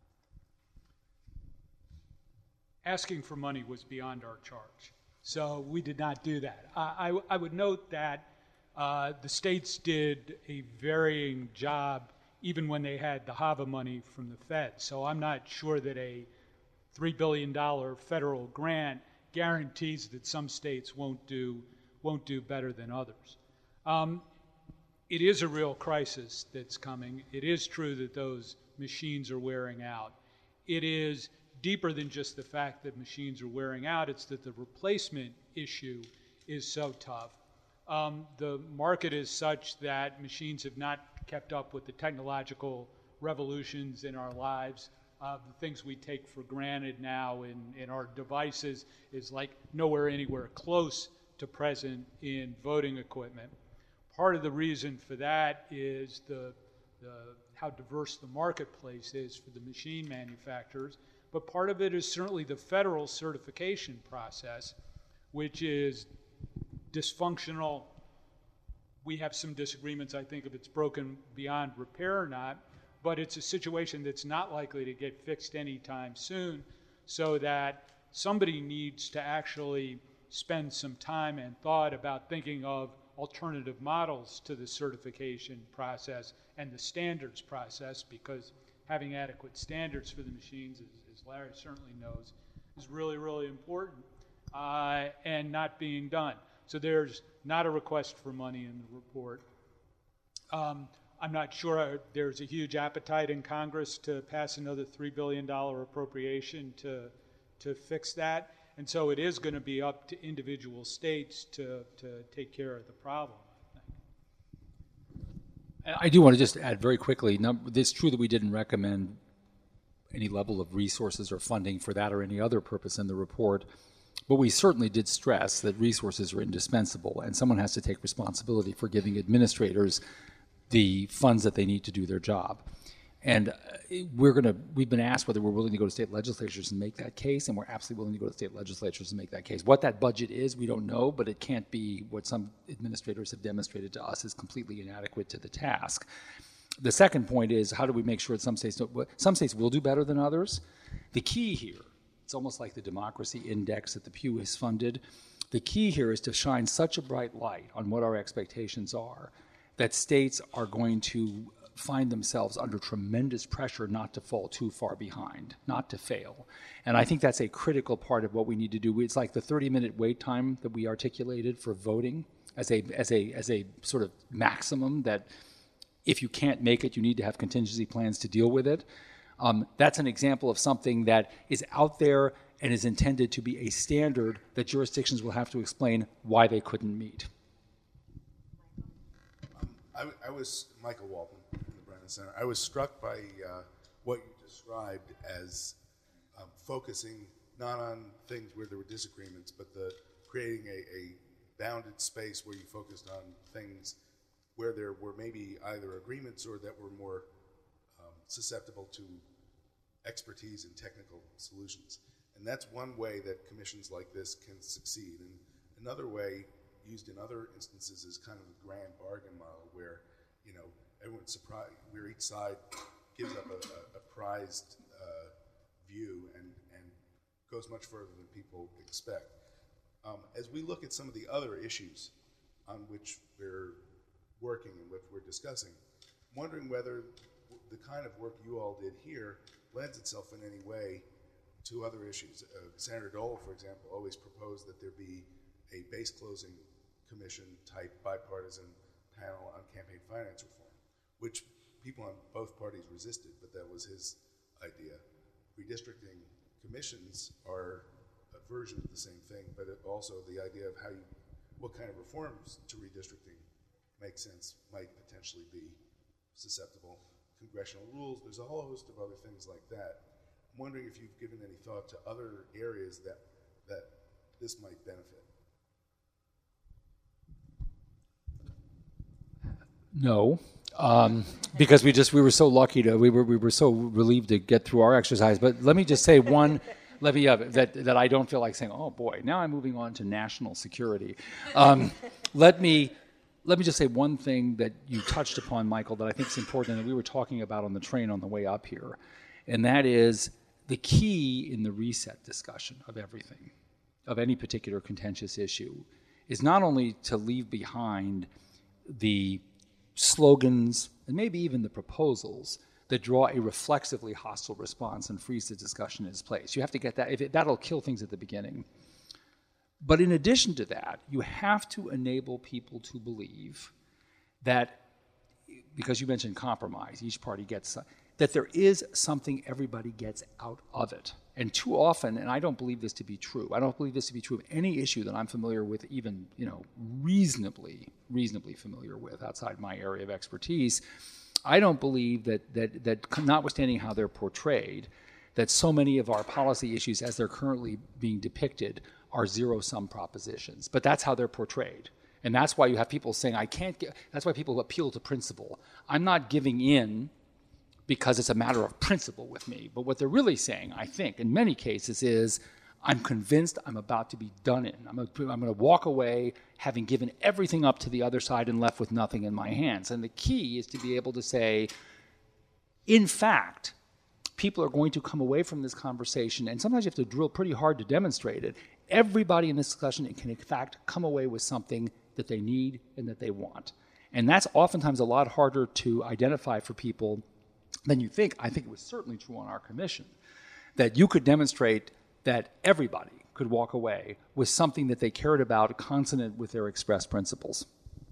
Asking for money was beyond our charge, so we did not do that. I, I, I would note that uh, the states did a varying job even when they had the HAVA money from the Fed. So I'm not sure that a three billion dollars federal grant guarantees that some states won't do won't do better than others. Um, it is a real crisis that's coming. It is true that those machines are wearing out. It is deeper than just the fact that machines are wearing out. It's that the replacement issue is so tough. Um, the market is such that machines have not kept up with the technological revolutions in our lives. Uh, the things we take for granted now in, in our devices is like nowhere anywhere close to present in voting equipment. Part of the reason for that is the, the, how diverse the marketplace is for the machine manufacturers, but part of it is certainly the federal certification process, which is dysfunctional. We have some disagreements, I think, if it's broken beyond repair or not, but it's a situation that's not likely to get fixed anytime soon, so that somebody needs to actually spend some time and thought about thinking of alternative models to the certification process and the standards process, because having adequate standards for the machines, as, as Larry certainly knows, is really, really important, uh, and not being done. So there's not a request for money in the report. Um, I'm not sure there's a huge appetite in Congress to pass another three billion dollars appropriation to, to fix that. And so it is going to be up to individual states to, to take care of the problem, I think. I do want to just add very quickly, it's true that we didn't recommend any level of resources or funding for that or any other purpose in the report, but we certainly did stress that resources are indispensable, and someone has to take responsibility for giving administrators the funds that they need to do their job. And we're going to, we've been asked whether we're willing to go to state legislatures and make that case, and we're absolutely willing to go to state legislatures and make that case. What that budget is, we don't know, but it can't be what some administrators have demonstrated to us is completely inadequate to the task. The second point is, how do we make sure that some states don't, some states will do better than others? The key here, it's almost like the democracy index that the Pew has funded. The key here is to shine such a bright light on what our expectations are that states are going to find themselves under tremendous pressure not to fall too far behind, not to fail. And I think that's a critical part of what we need to do. It's like the thirty-minute wait time that we articulated for voting as a as a as a sort of maximum, that if you can't make it, you need to have contingency plans to deal with it. Um, that's an example of something that is out there and is intended to be a standard that jurisdictions will have to explain why they couldn't meet. I, I was Michael Walton from the Brennan Center. I was struck by uh, what you described as um, focusing not on things where there were disagreements, but the creating a, a bounded space where you focused on things where there were maybe either agreements or that were more um, susceptible to expertise and technical solutions. And that's one way that commissions like this can succeed. And another way, used in other instances, is kind of a grand bargain model where, you know, everyone's surprised, where each side gives up a, a, a prized uh, view and, and goes much further than people expect. Um, as we look at some of the other issues on which we're working and which we're discussing, I'm wondering whether the kind of work you all did here lends itself in any way to other issues. Uh, Senator Dole, for example, always proposed that there be a base closing commission type bipartisan panel on campaign finance reform, which people on both parties resisted, but that was his idea. Redistricting commissions are a version of the same thing, but it also the idea of how you, what kind of reforms to redistricting make sense might potentially be susceptible. Congressional rules, there's a whole host of other things like that. I'm wondering if you've given any thought to other areas that that this might benefit. No, um, because we just we were so lucky to we were we were so relieved to get through our exercise. But let me just say one, let me uh, that that I don't feel like saying, oh boy, now I'm moving on to national security. Um, let me let me just say one thing that you touched upon, Michael, that I think is important, and we were talking about on the train on the way up here, and that is the key in the reset discussion of everything, of any particular contentious issue, is not only to leave behind the slogans and maybe even the proposals that draw a reflexively hostile response and freeze the discussion in its place. You have to get that. If it, that'll kill things at the beginning. But in addition to that, you have to enable people to believe that, because you mentioned compromise, each party gets, that there is something everybody gets out of it. And too often, and I don't believe this to be true, I don't believe this to be true of any issue that I'm familiar with, even, you know, reasonably, reasonably familiar with outside my area of expertise. I don't believe that, that, that notwithstanding how they're portrayed, that so many of our policy issues as they're currently being depicted are zero-sum propositions. But that's how they're portrayed. And that's why you have people saying, I can't get, that's why people appeal to principle. I'm not giving in because it's a matter of principle with me. But what they're really saying, I think, in many cases is, I'm convinced I'm about to be done in. I'm, a, I'm going to walk away having given everything up to the other side and left with nothing in my hands. And the key is to be able to say, in fact, people are going to come away from this conversation, and sometimes you have to drill pretty hard to demonstrate it. Everybody in this discussion can, in fact, come away with something that they need and that they want. And that's oftentimes a lot harder to identify for people than you think. I think it was certainly true on our commission, that you could demonstrate that everybody could walk away with something that they cared about consonant with their expressed principles.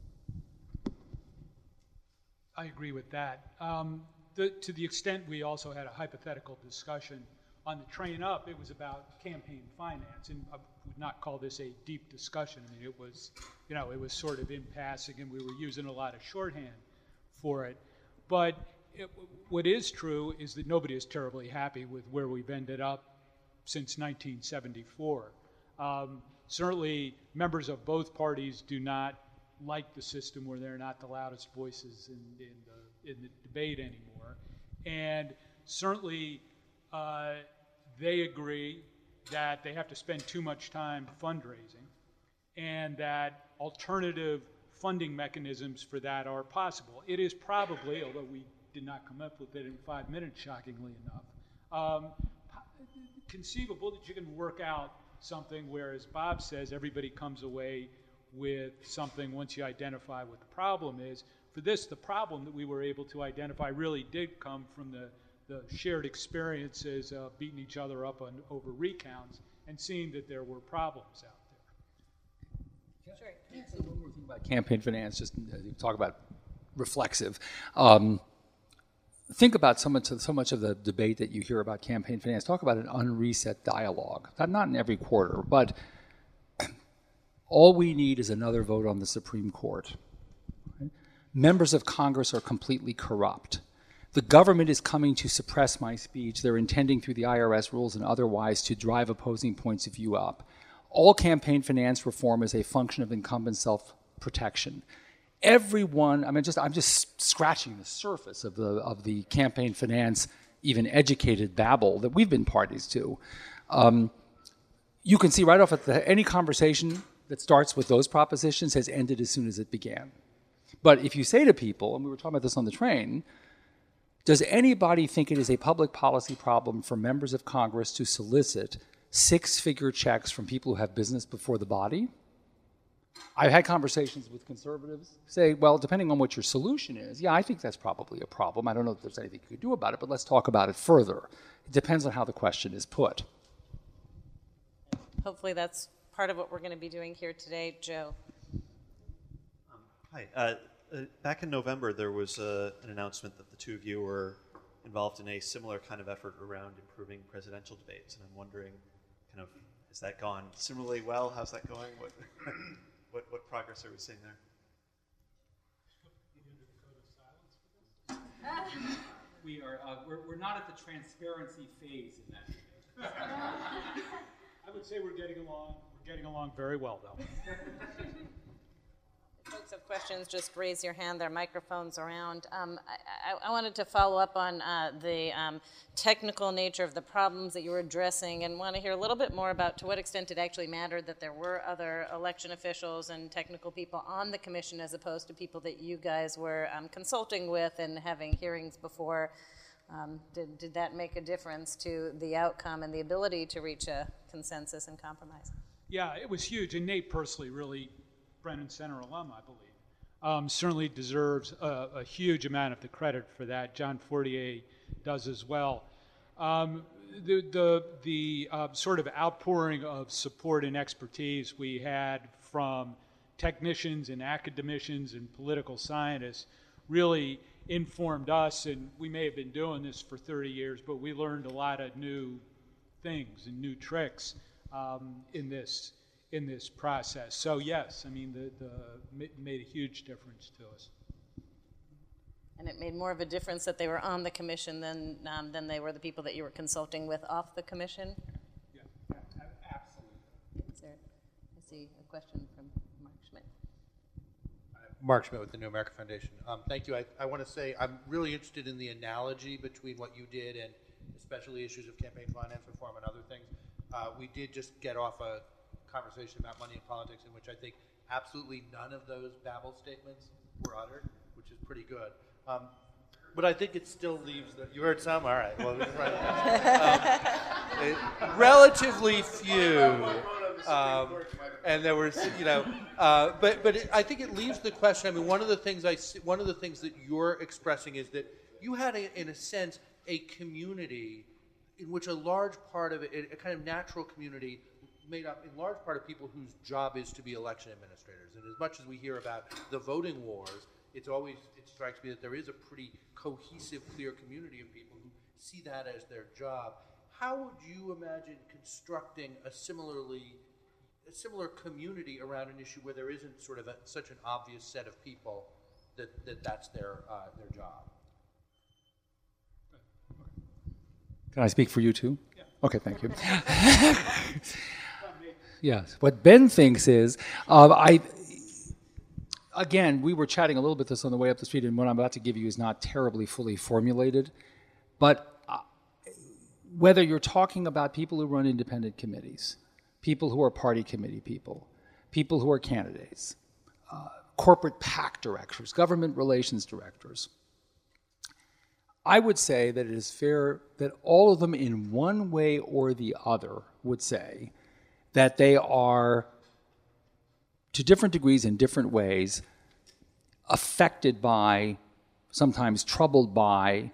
I agree with that. Um, the, to the extent we also had a hypothetical discussion on the train up, it was about campaign finance, and I would not call this a deep discussion. I mean, it was, you know, it was sort of in passing, and we were using a lot of shorthand for it. But it, what is true is that nobody is terribly happy with where we've ended up since nineteen seventy-four. Um, certainly, members of both parties do not like the system where they're not the loudest voices in, in, the, in the debate anymore. And certainly, uh, they agree that they have to spend too much time fundraising and that alternative funding mechanisms for that are possible. It is probably, although we did not come up with it in five minutes, shockingly enough, um, conceivable that you can work out something where, as Bob says, everybody comes away with something once you identify what the problem is. For this, the problem that we were able to identify really did come from the, the shared experiences of beating each other up on, over recounts and seeing that there were problems out there. Sure. Can I say one more thing about campaign finance, just uh, talk about reflexive. Um, think about so much, of, so much of the debate that you hear about campaign finance. Talk about an unreset dialogue. Not, not in every quarter, but all we need is another vote on the Supreme Court. Right? Members of Congress are completely corrupt. The government is coming to suppress my speech. They're intending through the I R S rules and otherwise to drive opposing points of view up. All campaign finance reform is a function of incumbent self-protection. Everyone, I mean, just I'm just scratching the surface of the of the campaign finance, even educated babble that we've been parties to. Um, you can see right off at the, any conversation that starts with those propositions has ended as soon as it began. But if you say to people, and we were talking about this on the train, does anybody think it is a public policy problem for members of Congress to solicit six-figure checks from people who have business before the body? I've had conversations with conservatives say, well, depending on what your solution is, yeah, I think that's probably a problem. I don't know if there's anything you could do about it, but let's talk about it further. It depends on how the question is put. Hopefully that's part of what we're going to be doing here today. Joe. Um, hi. Uh, uh, back in November, there was uh, an announcement that the two of you were involved in a similar kind of effort around improving presidential debates, and I'm wondering, kind of, has that gone similarly well? How's that going? What, what, what progress are we seeing there? We are, uh, we're, we're not at the transparency phase in that. I would say we're getting along. We're getting along very well, though. If folks have questions, just raise your hand. There are microphones around. Um, I, I, I wanted to follow up on uh, the um, technical nature of the problems that you were addressing and want to hear a little bit more about to what extent it actually mattered that there were other election officials and technical people on the commission as opposed to people that you guys were um, consulting with and having hearings before. Um, did, did that make a difference to the outcome and the ability to reach a consensus and compromise? Yeah, it was huge. And Nate Persley, really Brennan Center alum, I believe, um, certainly deserves a, a huge amount of the credit for that. John Fortier does as well. Um, the the, the uh, sort of outpouring of support and expertise we had from technicians and academicians and political scientists really informed us, and we may have been doing this for thirty years, but we learned a lot of new things and new tricks um, in this in this process. So yes, I mean, the, the made a huge difference to us. And it made more of a difference that they were on the commission than um, than they were the people that you were consulting with off the commission? Yeah, absolutely. Is there, I see a question from Mark Schmidt. Mark Schmidt with the New America Foundation. Um, thank you. I, I want to say I'm really interested in the analogy between what you did and especially issues of campaign finance reform and other things. Uh, we did just get off a conversation about money and politics in which I think absolutely none of those babble statements were uttered, which is pretty good. Um, but I think it still leaves the, you heard some? All right. Well, um, it, relatively few. Um, and there was, you know, uh, but but it, I think it leaves the question. I mean, one of the things I see, one of the things that you're expressing is that you had, a, in a sense, a community in which a large part of it, a kind of natural community, made up in large part of people whose job is to be election administrators. And as much as we hear about the voting wars, it's always it strikes me that there is a pretty cohesive, clear community of people who see that as their job. How would you imagine constructing a similarly a similar community around an issue where there isn't sort of a, such an obvious set of people that, that that's their uh, their job? Can I speak for you too? Yeah. Okay, thank you. Yes, what Ben thinks is, uh, I, again, we were chatting a little bit this on the way up the street, and what I'm about to give you is not terribly fully formulated, but uh, whether you're talking about people who run independent committees, people who are party committee people, people who are candidates, uh, corporate PAC directors, government relations directors, I would say that it is fair that all of them in one way or the other would say that they are to different degrees in different ways, affected by, sometimes troubled by,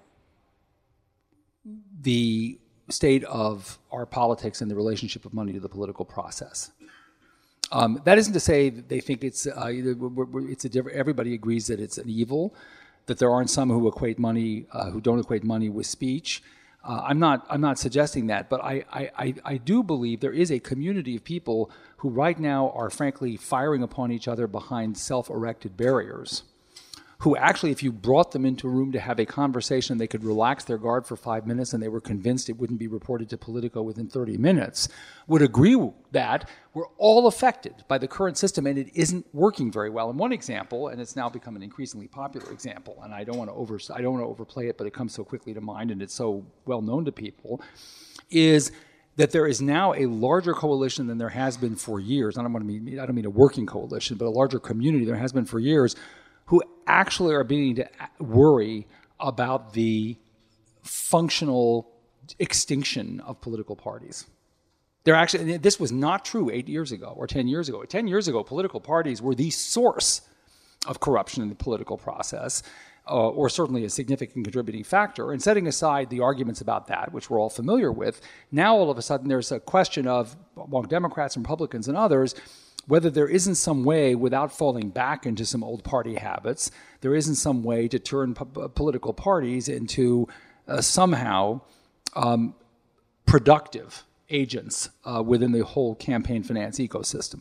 the state of our politics and the relationship of money to the political process. Um, that isn't to say that they think it's uh, it's a different. Everybody agrees that it's an evil, that there aren't some who equate money, uh, who don't equate money with speech. Uh, I'm not. I'm not suggesting that, but I, I, I do believe there is a community of people who right now are frankly firing upon each other behind self-erected barriers, who actually, if you brought them into a room to have a conversation, they could relax their guard for five minutes and they were convinced it wouldn't be reported to Politico within thirty minutes, would agree that we're all affected by the current system and it isn't working very well. And one example, and it's now become an increasingly popular example, and I don't want to over, I don't want to overplay it, but it comes so quickly to mind and it's so well known to people, is that there is now a larger coalition than there has been for years. I don't want to mean, I don't mean a working coalition, but a larger community there has been for years, who actually are beginning to worry about the functional extinction of political parties. They're actually, this was not true eight years ago or ten years ago. Ten years ago, political parties were the source of corruption in the political process, uh, or certainly a significant contributing factor. And setting aside the arguments about that, which we're all familiar with, now all of a sudden there's a question of, among Democrats and Republicans and others, whether there isn't some way, without falling back into some old party habits, there isn't some way to turn po- political parties into uh, somehow um, productive agents uh, within the whole campaign finance ecosystem.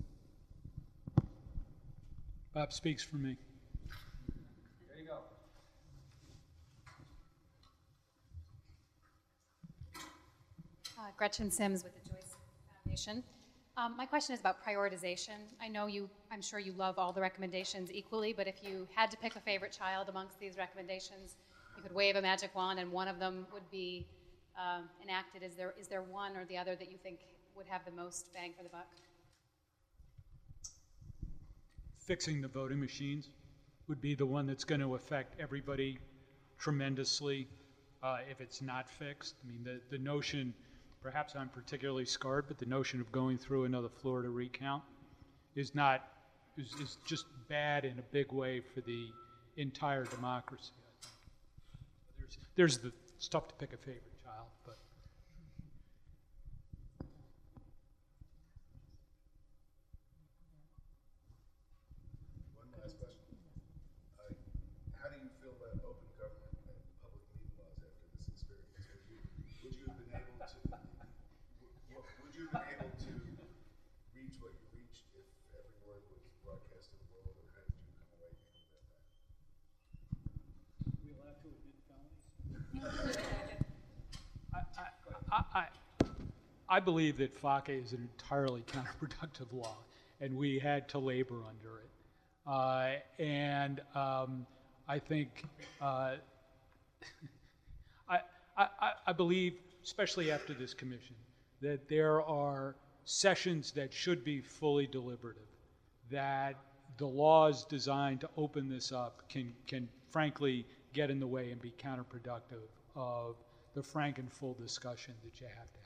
Bob speaks for me. There you go. Uh, Gretchen Sims with the Joyce Foundation. Um, my question is about prioritization. I know you, I'm sure you love all the recommendations equally, but if you had to pick a favorite child amongst these recommendations, you could wave a magic wand and one of them would be uh, enacted. Is there, is there one or the other that you think would have the most bang for the buck? Fixing the voting machines would be the one that's going to affect everybody tremendously uh, if it's not fixed. I mean, the, the notion, perhaps I'm particularly scarred, but the notion of going through another Florida recount is not, is, is just bad in a big way for the entire democracy, I think. There's, there's the, it's tough to pick a favorite child, but. One last question. Uh, how do you feel about open government and public meeting laws after this experience? Would you, would you have been able to Would you have been able to reach what you reached if every word was broadcast to the world, or how did you come away from that? We allowed to admit felonies? I, I, I, I believe that FACA is an entirely counterproductive law, and we had to labor under it. Uh, and um, I think uh, I, I, I believe, especially after this commission, that there are sessions that should be fully deliberative, that the laws designed to open this up can, can frankly get in the way and be counterproductive of the frank and full discussion that you have to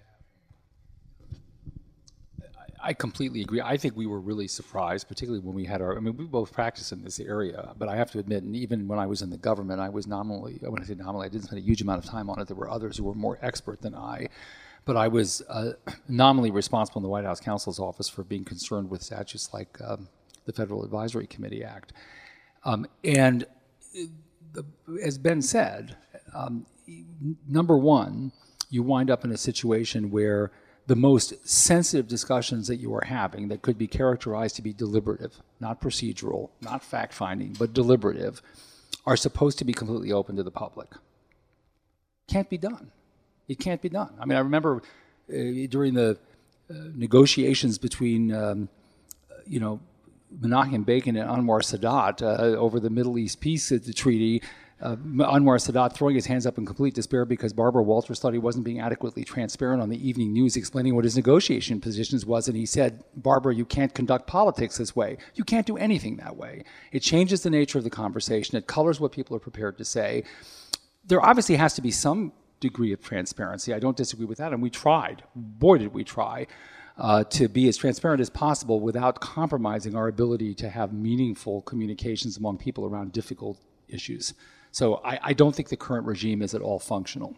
have. I completely agree. I think we were really surprised, particularly when we had our, I mean, we both practice in this area, but I have to admit, and even when I was in the government, I was nominally, when I say nominally, I didn't spend a huge amount of time on it. There were others who were more expert than I. But I was uh, nominally responsible in the White House counsel's office for being concerned with statutes like um, the Federal Advisory Committee Act. Um, and the, as Ben said, um, number one, you wind up in a situation where the most sensitive discussions that you are having that could be characterized to be deliberative, not procedural, not fact-finding, but deliberative, are supposed to be completely open to the public. Can't be done. It can't be done. I mean, I remember uh, during the uh, negotiations between, um, you know, Menachem Begin and Anwar Sadat uh, over the Middle East Peace Treaty, uh, Anwar Sadat throwing his hands up in complete despair because Barbara Walters thought he wasn't being adequately transparent on the evening news explaining what his negotiation positions was, and he said, Barbara, you can't conduct politics this way. You can't do anything that way. It changes the nature of the conversation. It colors what people are prepared to say. There obviously has to be some degree of transparency. I don't disagree with that, and we tried. Boy, did we try. uh, to be as transparent as possible without compromising our ability to have meaningful communications among people around difficult issues. So I, I don't think the current regime is at all functional.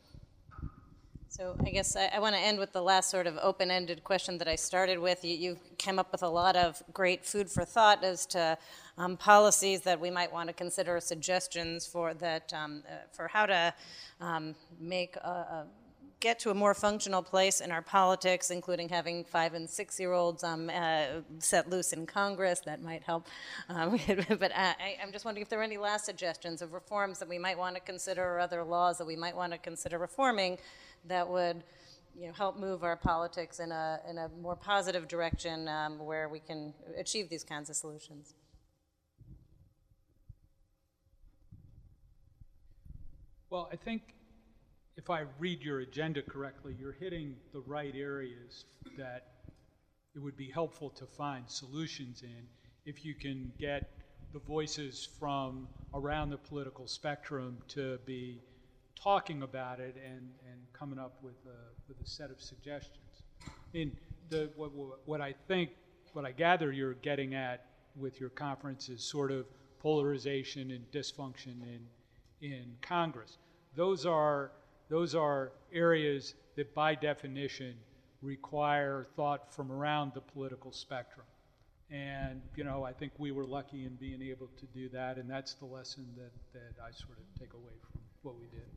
So I guess I, I want to end with the last sort of open-ended question that I started with. You, you came up with a lot of great food for thought as to um, policies that we might want to consider, suggestions for that um, uh, for how to um, make a, a get to a more functional place in our politics, including having five and six-year-olds um, uh, set loose in Congress. That might help. Um, but I, I'm just wondering if there are any last suggestions of reforms that we might want to consider, or other laws that we might want to consider reforming that would, you know, help move our politics in a in a more positive direction, um, where we can achieve these kinds of solutions. Well, I think if I read your agenda correctly, you're hitting the right areas that it would be helpful to find solutions in if you can get the voices from around the political spectrum to be talking about it and, and coming up with a, with a set of suggestions. I mean, the, what, what I think, what I gather you're getting at with your conference is sort of polarization and dysfunction in, in Congress. Those are Those are areas that, by definition, require thought from around the political spectrum. And, you know, I think we were lucky in being able to do that, and that's the lesson that, that I sort of take away from what we did.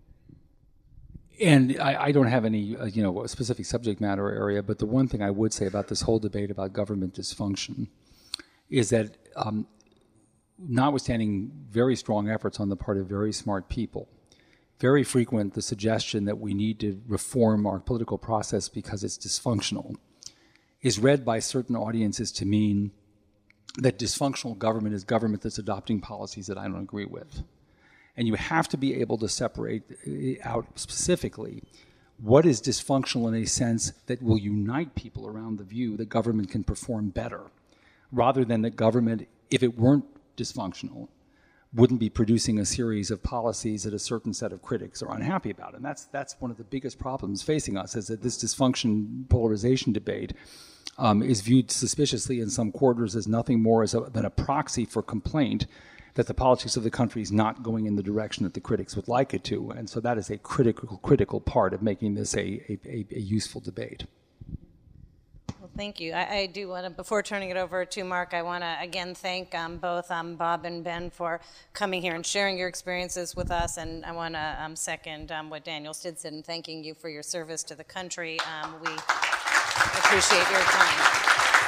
And I, I don't have any, uh, you know, a specific subject matter area, but the one thing I would say about this whole debate about government dysfunction is that, um, notwithstanding very strong efforts on the part of very smart people, very frequent the suggestion that we need to reform our political process because it's dysfunctional is read by certain audiences to mean that dysfunctional government is government that's adopting policies that I don't agree with. And you have to be able to separate out specifically what is dysfunctional in a sense that will unite people around the view that government can perform better, rather than that government, if it weren't dysfunctional, wouldn't be producing a series of policies that a certain set of critics are unhappy about. And that's that's one of the biggest problems facing us, is that this dysfunction polarization debate um, is viewed suspiciously in some quarters as nothing more as a, than a proxy for complaint that the politics of the country is not going in the direction that the critics would like it to. And so that is a critical, critical part of making this a, a, a, a useful debate. Well, thank you. I, I do want to, before turning it over to Mark, I want to again thank um, both um, Bob and Ben for coming here and sharing your experiences with us. And I want to um, second um, what Daniel Stidd said in thanking you for your service to the country. Um, we appreciate your time.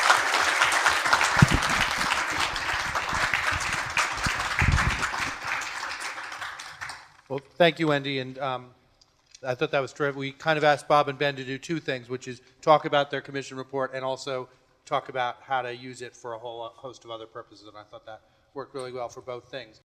Well, thank you, Wendy, and um, I thought that was terrific. We kind of asked Bob and Ben to do two things, which is talk about their commission report and also talk about how to use it for a whole host of other purposes, and I thought that worked really well for both things.